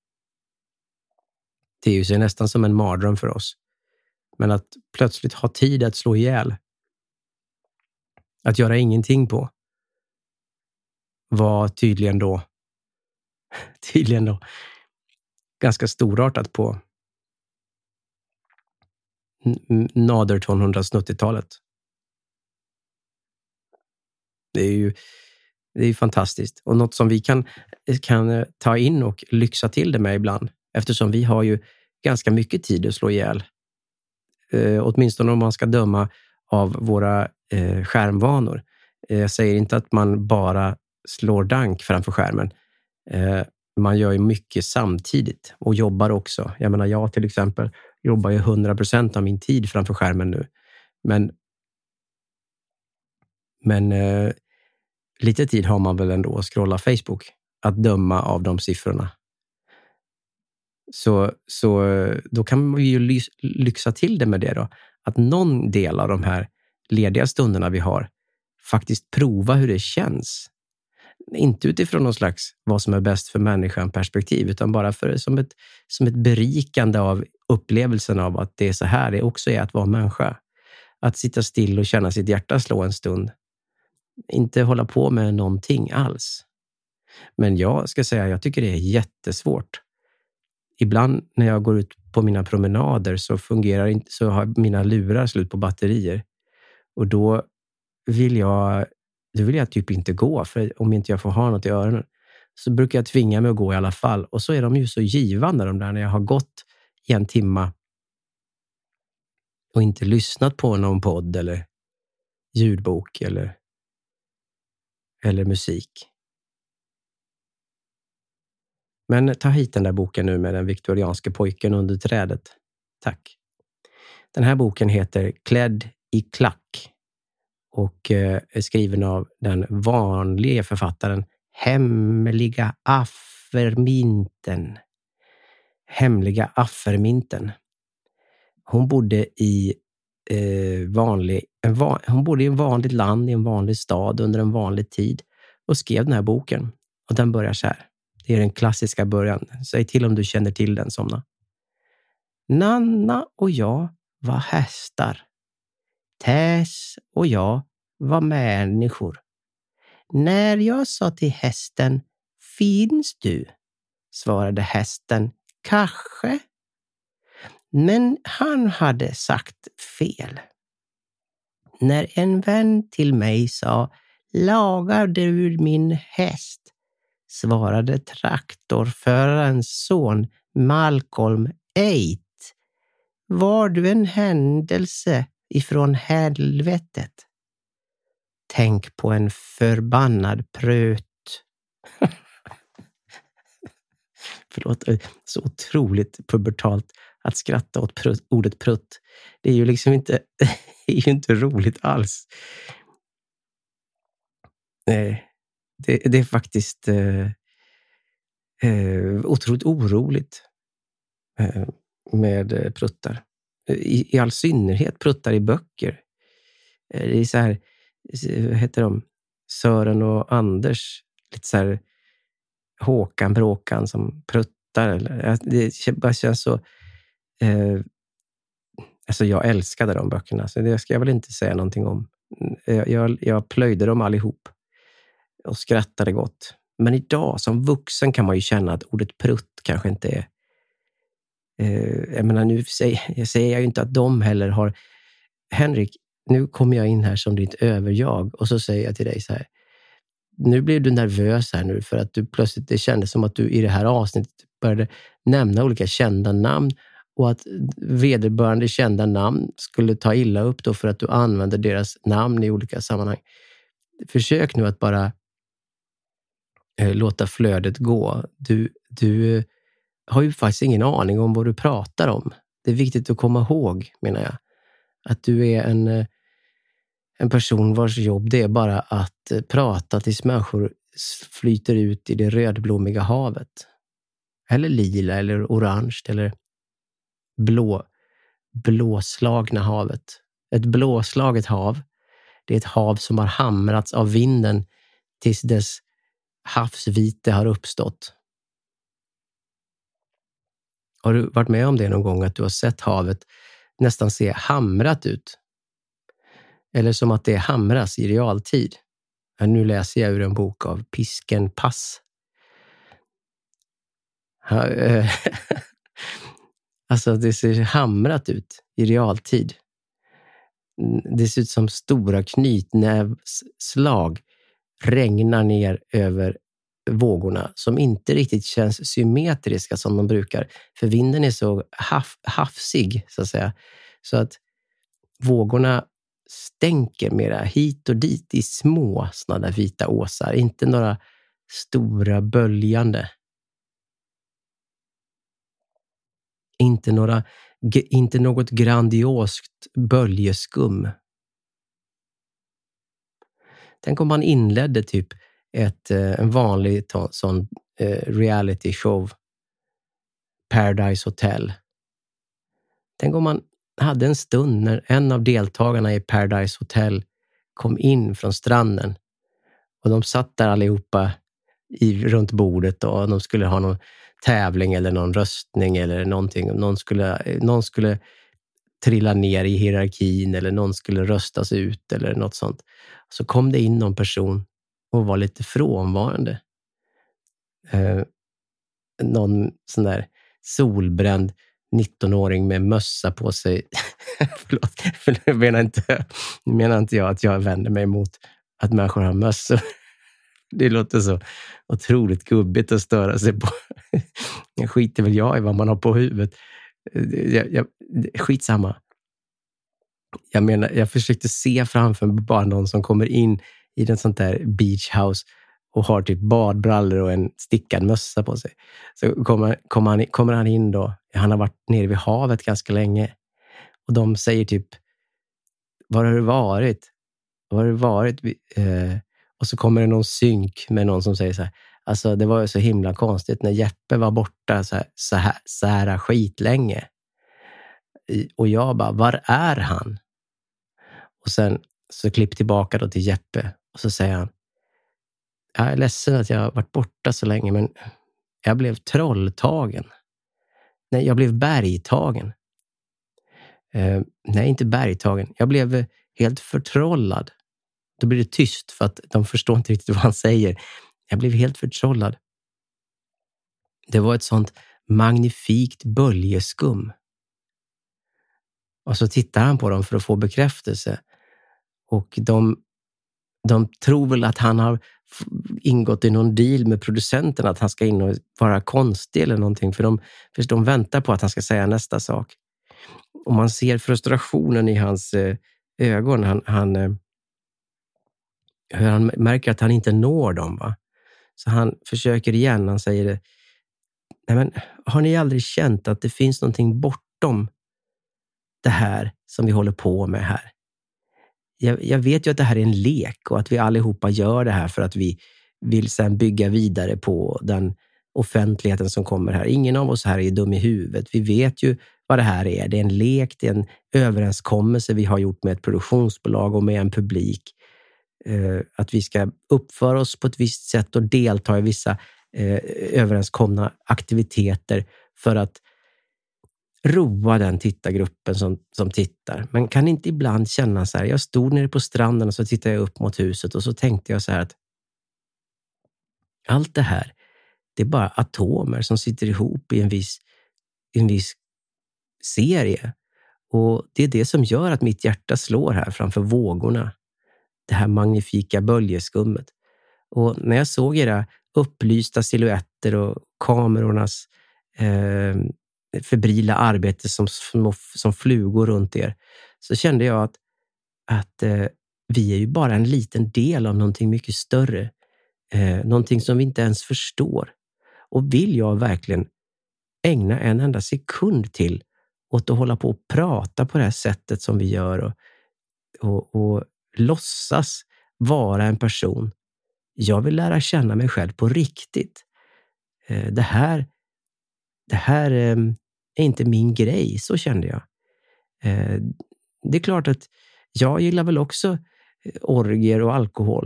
Det är ju sig nästan som en mardröm för oss. Men att plötsligt ha tid att slå ihjäl, att göra ingenting på, var tydligen då tydligen då ganska storartat på nader tvåhundrasnittiotalet. Det är ju det är ju fantastiskt. Och något som vi kan, kan ta in och lyxa till det med ibland. Eftersom vi har ju ganska mycket tid att slå ihjäl. Eh, åtminstone om man ska döma av våra eh, skärmvanor. Eh, jag säger inte att man bara slår dank framför skärmen. Eh, man gör ju mycket samtidigt och jobbar också. Jag menar, jag till exempel jobbar ju hundra procent av min tid framför skärmen nu. Men, men eh, lite tid har man väl ändå att scrolla Facebook. Att döma av de siffrorna. Så, så då kan vi ju ly- lyxa till det med det då. Att någon del av de här lediga stunderna vi har faktiskt prova hur det känns. Inte utifrån någon slags vad som är bäst för människan perspektiv, utan bara för, som, ett, som ett berikande av upplevelsen av att det är så här det också är att vara människa. Att sitta still och känna sitt hjärta slå en stund. Inte hålla på med någonting alls. Men jag ska säga, jag tycker det är jättesvårt. Ibland när jag går ut på mina promenader så fungerar inte, så har mina lurar slut på batterier. Och då vill jag då vill jag typ inte gå, för om inte jag får ha något i öronen så brukar jag tvinga mig att gå i alla fall. Och så är de ju så givande de där när jag har gått i en timma och inte lyssnat på någon podd eller ljudbok eller eller musik. Men ta hit den där boken nu med den viktorianske pojken under trädet. Tack. Den här boken heter Klädd i klack och är skriven av den vanliga författaren Hemliga Afferminten. Hemliga Afferminten. Hon bodde i eh, vanlig, en van, hon bodde i en vanligt land, i en vanlig stad under en vanlig tid och skrev den här boken. Och den börjar så här. Det är den klassiska början. Säg till om du känner till den, Somna. Nanna och jag var hästar. Tess och jag var människor. När jag sa till hästen, finns du? Svarade hästen, kanske. Men han hade sagt fel. När en vän till mig sa, lagar du min häst? Svarade traktorförarens son Malcolm Eight. Var du en händelse ifrån helvetet? Tänk på en förbannad pröt. Förlåt, så otroligt pubertalt att skratta åt prutt, ordet prutt. Det är ju liksom inte, det är ju inte roligt alls. Nej, det, det är faktiskt eh, eh, otroligt oroligt eh, med pruttar. I, I all synnerhet pruttar i böcker. Eh, det är så här, vad heter de? Sören och Anders. Lite så här Håkan Bråkan som pruttar. Eller, det bara känns så... Eh, alltså jag älskade de böckerna, så det ska jag väl inte säga någonting om. Jag, jag, jag plöjde dem allihop och skrattade gott. Men idag som vuxen kan man ju känna att ordet prutt kanske inte är... Eh, jag menar, nu säger jag, säger jag ju inte att de heller har... Henrik, nu kommer jag in här som ditt överjag och så säger jag till dig så här. Nu blir du nervös här nu för att du plötsligt, det kändes som att du i det här avsnittet började nämna olika kända namn och att vederbörande kända namn skulle ta illa upp då för att du använder deras namn i olika sammanhang. Försök nu att bara eh, låta flödet gå. Du, du eh, har ju faktiskt ingen aning om vad du pratar om. Det är viktigt att komma ihåg, menar jag. Att du är en, eh, en person vars jobb det är bara att eh, prata tills människor flyter ut i det rödblommiga havet. Eller lila, eller orange, eller blå, blåslagna havet. Ett blåslaget hav, det är ett hav som har hamrats av vinden tills dess havsvite har uppstått. Har du varit med om det någon gång, att du har sett havet nästan se hamrat ut? Eller som att det hamras i realtid? Ja, nu läser jag ur en bok av Pisken Pass. Ha, eh, alltså det ser hamrat ut i realtid. Det ser ut som stora knytnävsslag regnar ner över vågorna som inte riktigt känns symmetriska som de brukar. För vinden är så haf, hafsig så att säga. Så att vågorna stänker mera hit och dit i små sådana där vita åsar. Inte några stora böljande. Inte, några, inte något grandiost böljeskum. Tänk om man inledde typ ett, en vanlig sån eh, reality show. Paradise Hotel. Tänk om man hade en stund när en av deltagarna i Paradise Hotel kom in från stranden. Och de satt där allihopa i, runt bordet och de skulle ha någon tävling eller någon röstning eller någonting. Någon skulle, någon skulle trilla ner i hierarkin eller någon skulle röstas ut eller något sånt. Så kom det in någon person och var lite frånvarande. Eh, någon sån där solbränd nittonåring med mössa på sig. Förlåt, för nu menar inte, nu menar inte jag att jag vänder mig mot att människor har mössor. Det låter så otroligt gubbigt att störa sig på. Jag skiter väl jag i vad man har på huvudet. Jag, jag, skitsamma. Jag menar, jag försökte se framför mig bara någon som kommer in i en sånt där beachhouse och har typ badbrallor och en stickad mössa på sig. Så kommer, kommer, han, kommer han in då. Han har varit nere vid havet ganska länge. Och de säger typ, var har du varit? Var har du varit? Eh, och så kommer det någon synk med någon som säger så här, alltså det var ju så himla konstigt när Jeppe var borta så här, så här, så här skitlänge. Och jag bara, var är han? Och sen så klipp tillbaka då till Jeppe och så säger han, jag är ledsen att jag har varit borta så länge, men jag blev trolltagen. Nej, jag blev bergtagen. Eh, nej, inte bergtagen. Jag blev helt förtrollad. Då blir det tyst för att de förstår inte riktigt vad han säger. Jag blev helt förtrollad. Det var ett sånt magnifikt böljeskum. Och så tittar han på dem för att få bekräftelse. Och de, de tror väl att han har ingått i någon deal med producenten att han ska in och vara konstig eller någonting. För de, för de väntar på att han ska säga nästa sak. Och man ser frustrationen i hans eh, ögon. Han, han, eh, han märker att han inte når dem, va? Så han försöker igen. Han säger det. Nej, men har ni aldrig känt att det finns någonting bortom det här som vi håller på med här? Jag, jag vet ju att det här är en lek och att vi allihopa gör det här för att vi vill sedan bygga vidare på den offentligheten som kommer här. Ingen av oss här är dum i huvudet. Vi vet ju vad det här är. Det är en lek, det är en överenskommelse vi har gjort med ett produktionsbolag och med en publik. Eh, att vi ska uppföra oss på ett visst sätt och delta i vissa eh, överenskomna aktiviteter för att roa den tittargruppen som, som tittar. Men kan inte ibland känna så här, jag stod nere på stranden och så tittade jag upp mot huset och så tänkte jag så här att allt det här, det är bara atomer som sitter ihop i en viss, en viss serie. Och det är det som gör att mitt hjärta slår här framför vågorna. Det här magnifika böljeskummet. Och när jag såg era upplysta silhuetter och kamerornas eh, febrila arbete som, som, som flugor runt er, så kände jag att, att eh, vi är ju bara en liten del av någonting mycket större. Eh, någonting som vi inte ens förstår. Och vill jag verkligen ägna en enda sekund till åt att hålla på och prata på det här sättet som vi gör och, och, och låtsas vara en person. Jag vill lära känna mig själv på riktigt. Eh, det här det här eh, är inte min grej, så kände jag. Eh, det är klart att jag gillar väl också orgier och alkohol.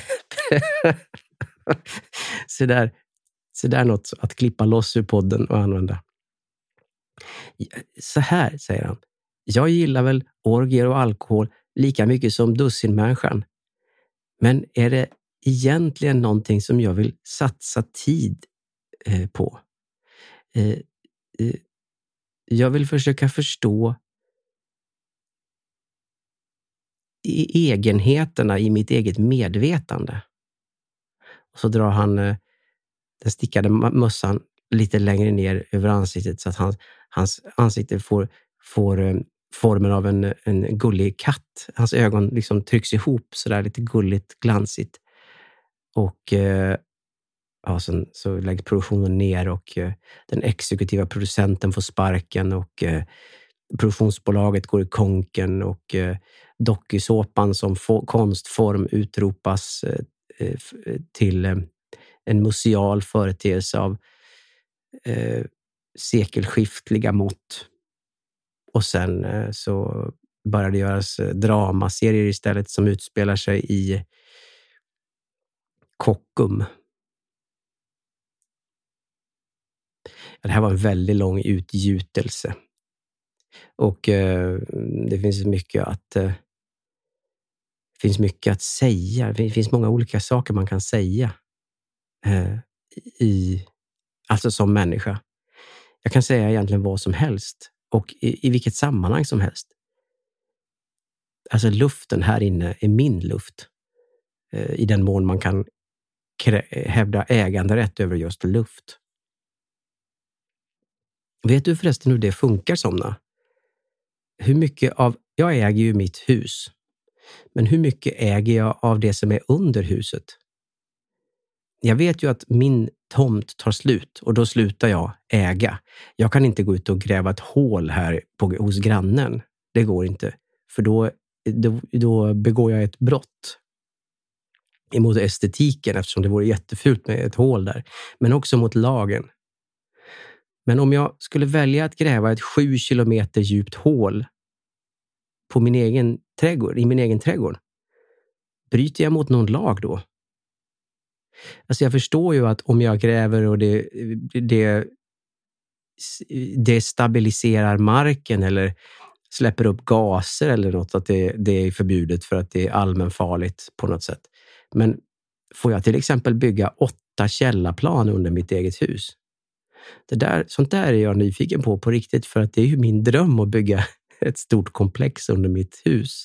så, där, så där något att klippa loss ur podden och använda. Så här, säger han. Jag gillar väl orgier och alkohol lika mycket som dussinmänniskan. Men är det egentligen någonting som jag vill satsa tid eh, på? eh, eh, jag vill försöka förstå i egenheterna i mitt eget medvetande. Och så drar han eh, den stickade mössan lite längre ner över ansiktet så att hans, hans ansikte får, får eh, formen av en, en gullig katt. Hans ögon liksom trycks ihop så där lite gulligt, glansigt. Och eh, ja, sen så lägger produktionen ner och eh, den exekutiva producenten får sparken och eh, produktionsbolaget går i konken och eh, dokusåpan som få, konstform utropas eh, till eh, en museal företeelse av eh, sekelskiftliga mått. Och sen eh, så börjar det göras eh, dramaserier istället som utspelar sig i Kockum. Det här var en väldigt lång utgjutelse. Och eh, det finns mycket att eh, det finns mycket att säga. Det finns många olika saker man kan säga eh, i, alltså som människa. Jag kan säga egentligen vad som helst och i, i vilket sammanhang som helst. Alltså luften här inne är min luft. Eh, I den mån man kan krä- hävda äganderätt över just luft. Vet du förresten hur det funkar, Somna? Hur mycket av... Jag äger ju mitt hus. Men hur mycket äger jag av det som är under huset? Jag vet ju att min tomt tar slut och då slutar jag äga. Jag kan inte gå ut och gräva ett hål här på, hos grannen. Det går inte. För då, då, då begår jag ett brott emot estetiken eftersom det vore jättefult med ett hål där. Men också mot lagen. Men om jag skulle välja att gräva ett sju kilometer djupt hål på min egen trädgård, i min egen trädgård, bryter jag mot någon lag då? Alltså jag förstår ju att om jag gräver och det, det, det stabiliserar marken eller släpper upp gaser eller något, att det, det är förbjudet för att det är allmänfarligt på något sätt. Men får jag till exempel bygga åtta källarplan under mitt eget hus? Det där, sånt där är jag nyfiken på på riktigt, för att det är ju min dröm att bygga ett stort komplex under mitt hus.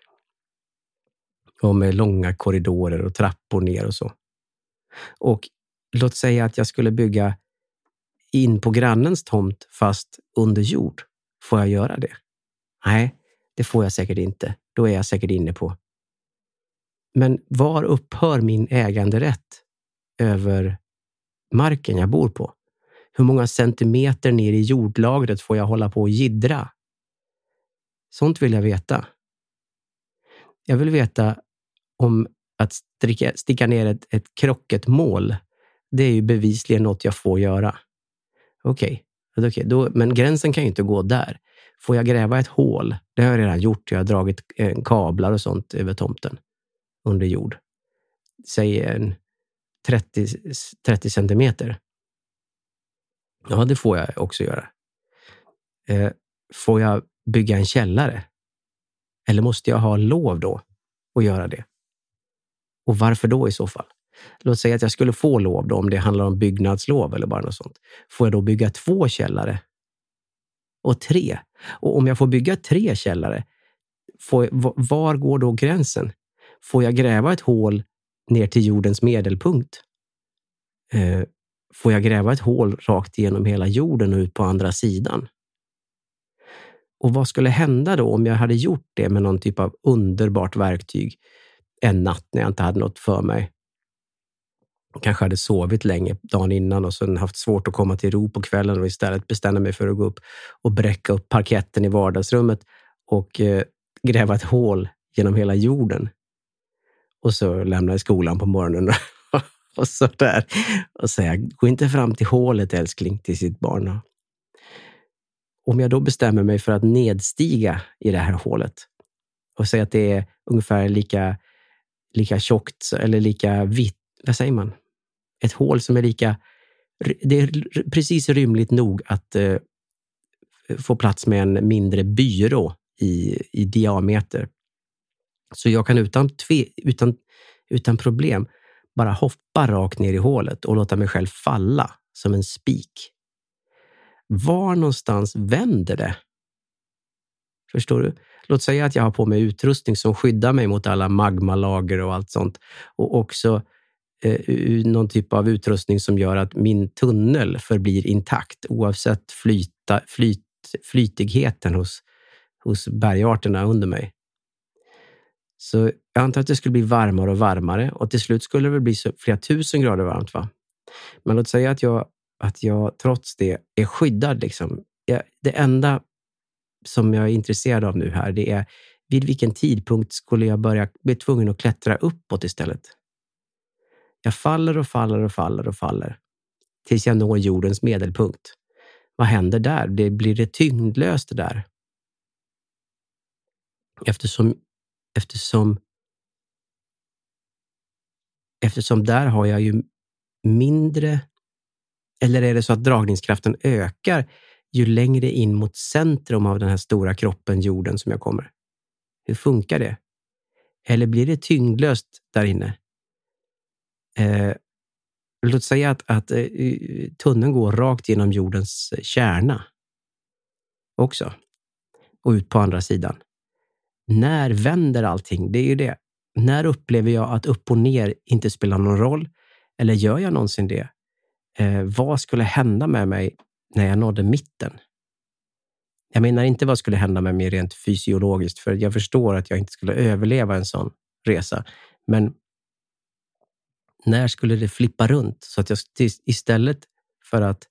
Och med långa korridorer och trappor ner och så. Och låt säga att jag skulle bygga in på grannens tomt fast under jord. Får jag göra det? Nej, det får jag säkert inte. Då är jag säkert inne på. Men var upphör min äganderätt över marken jag bor på? Hur många centimeter ner i jordlagret får jag hålla på och jiddra? Sånt vill jag veta. Jag vill veta om att sticka, sticka ner ett, ett krocketmål. Det är ju bevisligen något jag får göra. Okej, okay. okay, då, men gränsen kan ju inte gå där. Får jag gräva ett hål? Det har jag redan gjort. Jag har dragit eh, kablar och sånt över tomten. Under jord. Säg en trettio, trettio centimeter. Ja, det får jag också göra. Eh, får jag bygga en källare? Eller måste jag ha lov då att göra det? Och varför då i så fall? Låt säga att jag skulle få lov då, om det handlar om byggnadslov eller bara något sånt. Får jag då bygga två källare? Och tre? Och om jag får bygga tre källare, får, var går då gränsen? Får jag gräva ett hål ner till jordens medelpunkt? Eh, får jag gräva ett hål rakt igenom hela jorden och ut på andra sidan? Och vad skulle hända då om jag hade gjort det med någon typ av underbart verktyg en natt när jag inte hade något för mig? Kanske hade sovit länge dagen innan och sen haft svårt att komma till ro på kvällen och istället bestämde mig för att gå upp och bräcka upp parketten i vardagsrummet och eh, gräva ett hål genom hela jorden. Och så lämna i skolan på morgonen och så där. Och säga, gå inte fram till hålet älskling, till sitt barn. Om jag då bestämmer mig för att nedstiga i det här hålet och säga att det är ungefär lika, lika tjockt eller lika vitt, vad säger man? Ett hål som är lika, det är precis rymligt nog att eh, få plats med en mindre byrå i, i diameter. Så jag kan utan, tve, utan, utan problem bara hoppa rakt ner i hålet och låta mig själv falla som en spik. var någonstans vänder det? Förstår du? Låt säga att jag har på mig utrustning som skyddar mig mot alla magmalager och allt sånt. Och också eh, någon typ av utrustning som gör att min tunnel förblir intakt oavsett flyta, flyt, flytigheten hos, hos bergarterna under mig. Så jag antar att det skulle bli varmare och varmare och till slut skulle det väl bli så flera tusen grader varmt, va? Men låt säga att jag, att jag trots det är skyddad. Liksom. Jag, det enda som jag är intresserad av nu här, det är vid vilken tidpunkt skulle jag börja bli tvungen att klättra uppåt istället. Jag faller och faller och faller och faller tills jag når jordens medelpunkt. Vad händer där? Det blir det tyngdlöst där. Eftersom eftersom eftersom där har jag ju mindre, eller är det så att dragningskraften ökar ju längre in mot centrum av den här stora kroppen, jorden, som jag kommer? Hur funkar det? Eller blir det tyngdlöst där inne? Eh, låt säga att, att eh, tunneln går rakt genom jordens kärna också och ut på andra sidan. När vänder allting? Det är ju det. När upplever jag att upp och ner inte spelar någon roll? Eller gör jag någonsin det? Eh, vad skulle hända med mig när jag nådde mitten? Jag menar inte vad skulle hända med mig rent fysiologiskt, för jag förstår att jag inte skulle överleva en sån resa. Men när skulle det flippa runt så att jag istället för att,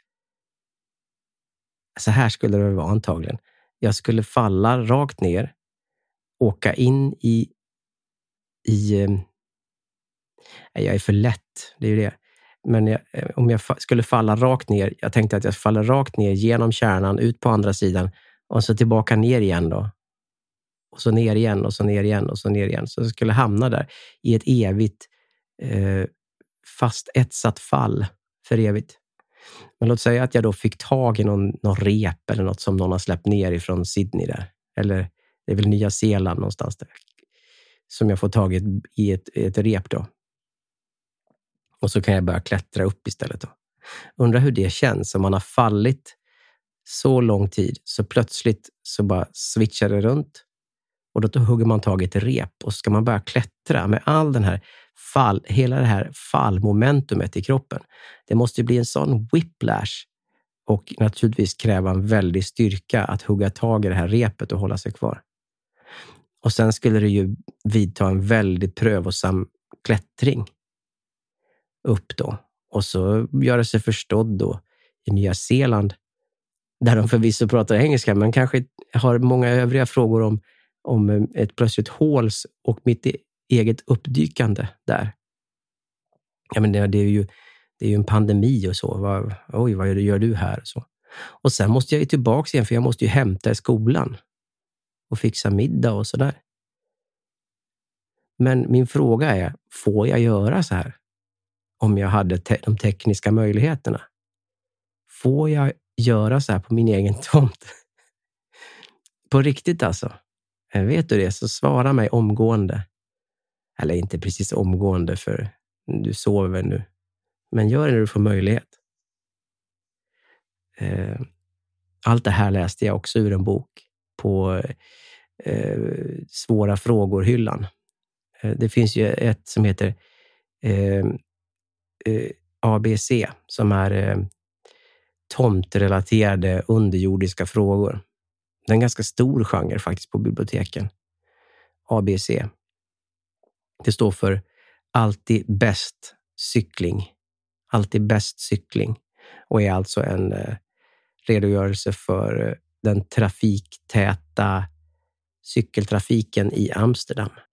så här skulle det vara antagligen, jag skulle falla rakt ner, åka in i i eh, jag är för lätt, det är ju det. Men jag, om jag fa- skulle falla rakt ner, jag tänkte att jag faller rakt ner genom kärnan, ut på andra sidan och så tillbaka ner igen då. Och så ner igen och så ner igen och så ner igen. Så jag skulle hamna där i ett evigt eh, fast etsat fall för evigt. Men låt säga att jag då fick tag i någon, någon rep eller något som någon har släppt ner ifrån Sydney där. Eller det är väl Nya Zeeland någonstans där. Som jag får tag i ett, i ett, ett rep då. Och så kan jag börja klättra upp istället då. Undrar hur det känns om man har fallit så lång tid. Så plötsligt så bara switchar det runt. Och då hugger man tag i ett rep. Och så ska man börja klättra med all den här fall, hela det här fallmomentumet i kroppen. Det måste ju bli en sån whiplash. Och naturligtvis kräva en väldig styrka att hugga tag i det här repet och hålla sig kvar. Och sen skulle det ju vidta en väldigt prövosam klättring upp då. Och så göra sig förstådd då i Nya Zeeland, där de förvisso pratar engelska, men kanske har många övriga frågor om, om ett plötsligt håls och mitt eget uppdykande där. Ja, men det, det är ju det är ju en pandemi och så. Vad, oj, vad gör du här? Och, så. Och sen måste jag ju tillbaka igen, för jag måste ju hämta i skolan och fixa middag och sådär. Men min fråga är, får jag göra så här? Om jag hade te- de tekniska möjligheterna. Får jag göra så här på min egen tomt? På riktigt alltså. Vet du det, så svara mig omgående. Eller inte precis omgående, för du sover nu. Men gör det när du får möjlighet. Allt det här läste jag också ur en bok på eh, svåra frågor-hyllan. Det finns ju ett som heter eh, eh, A B C, som är eh, tomtrelaterade underjordiska frågor. Det är en ganska stor genre faktiskt på biblioteken. A B C. Det står för alltid bäst cykling. Alltid bäst cykling. Och är alltså en eh, redogörelse för eh, den trafiktäta cykeltrafiken i Amsterdam.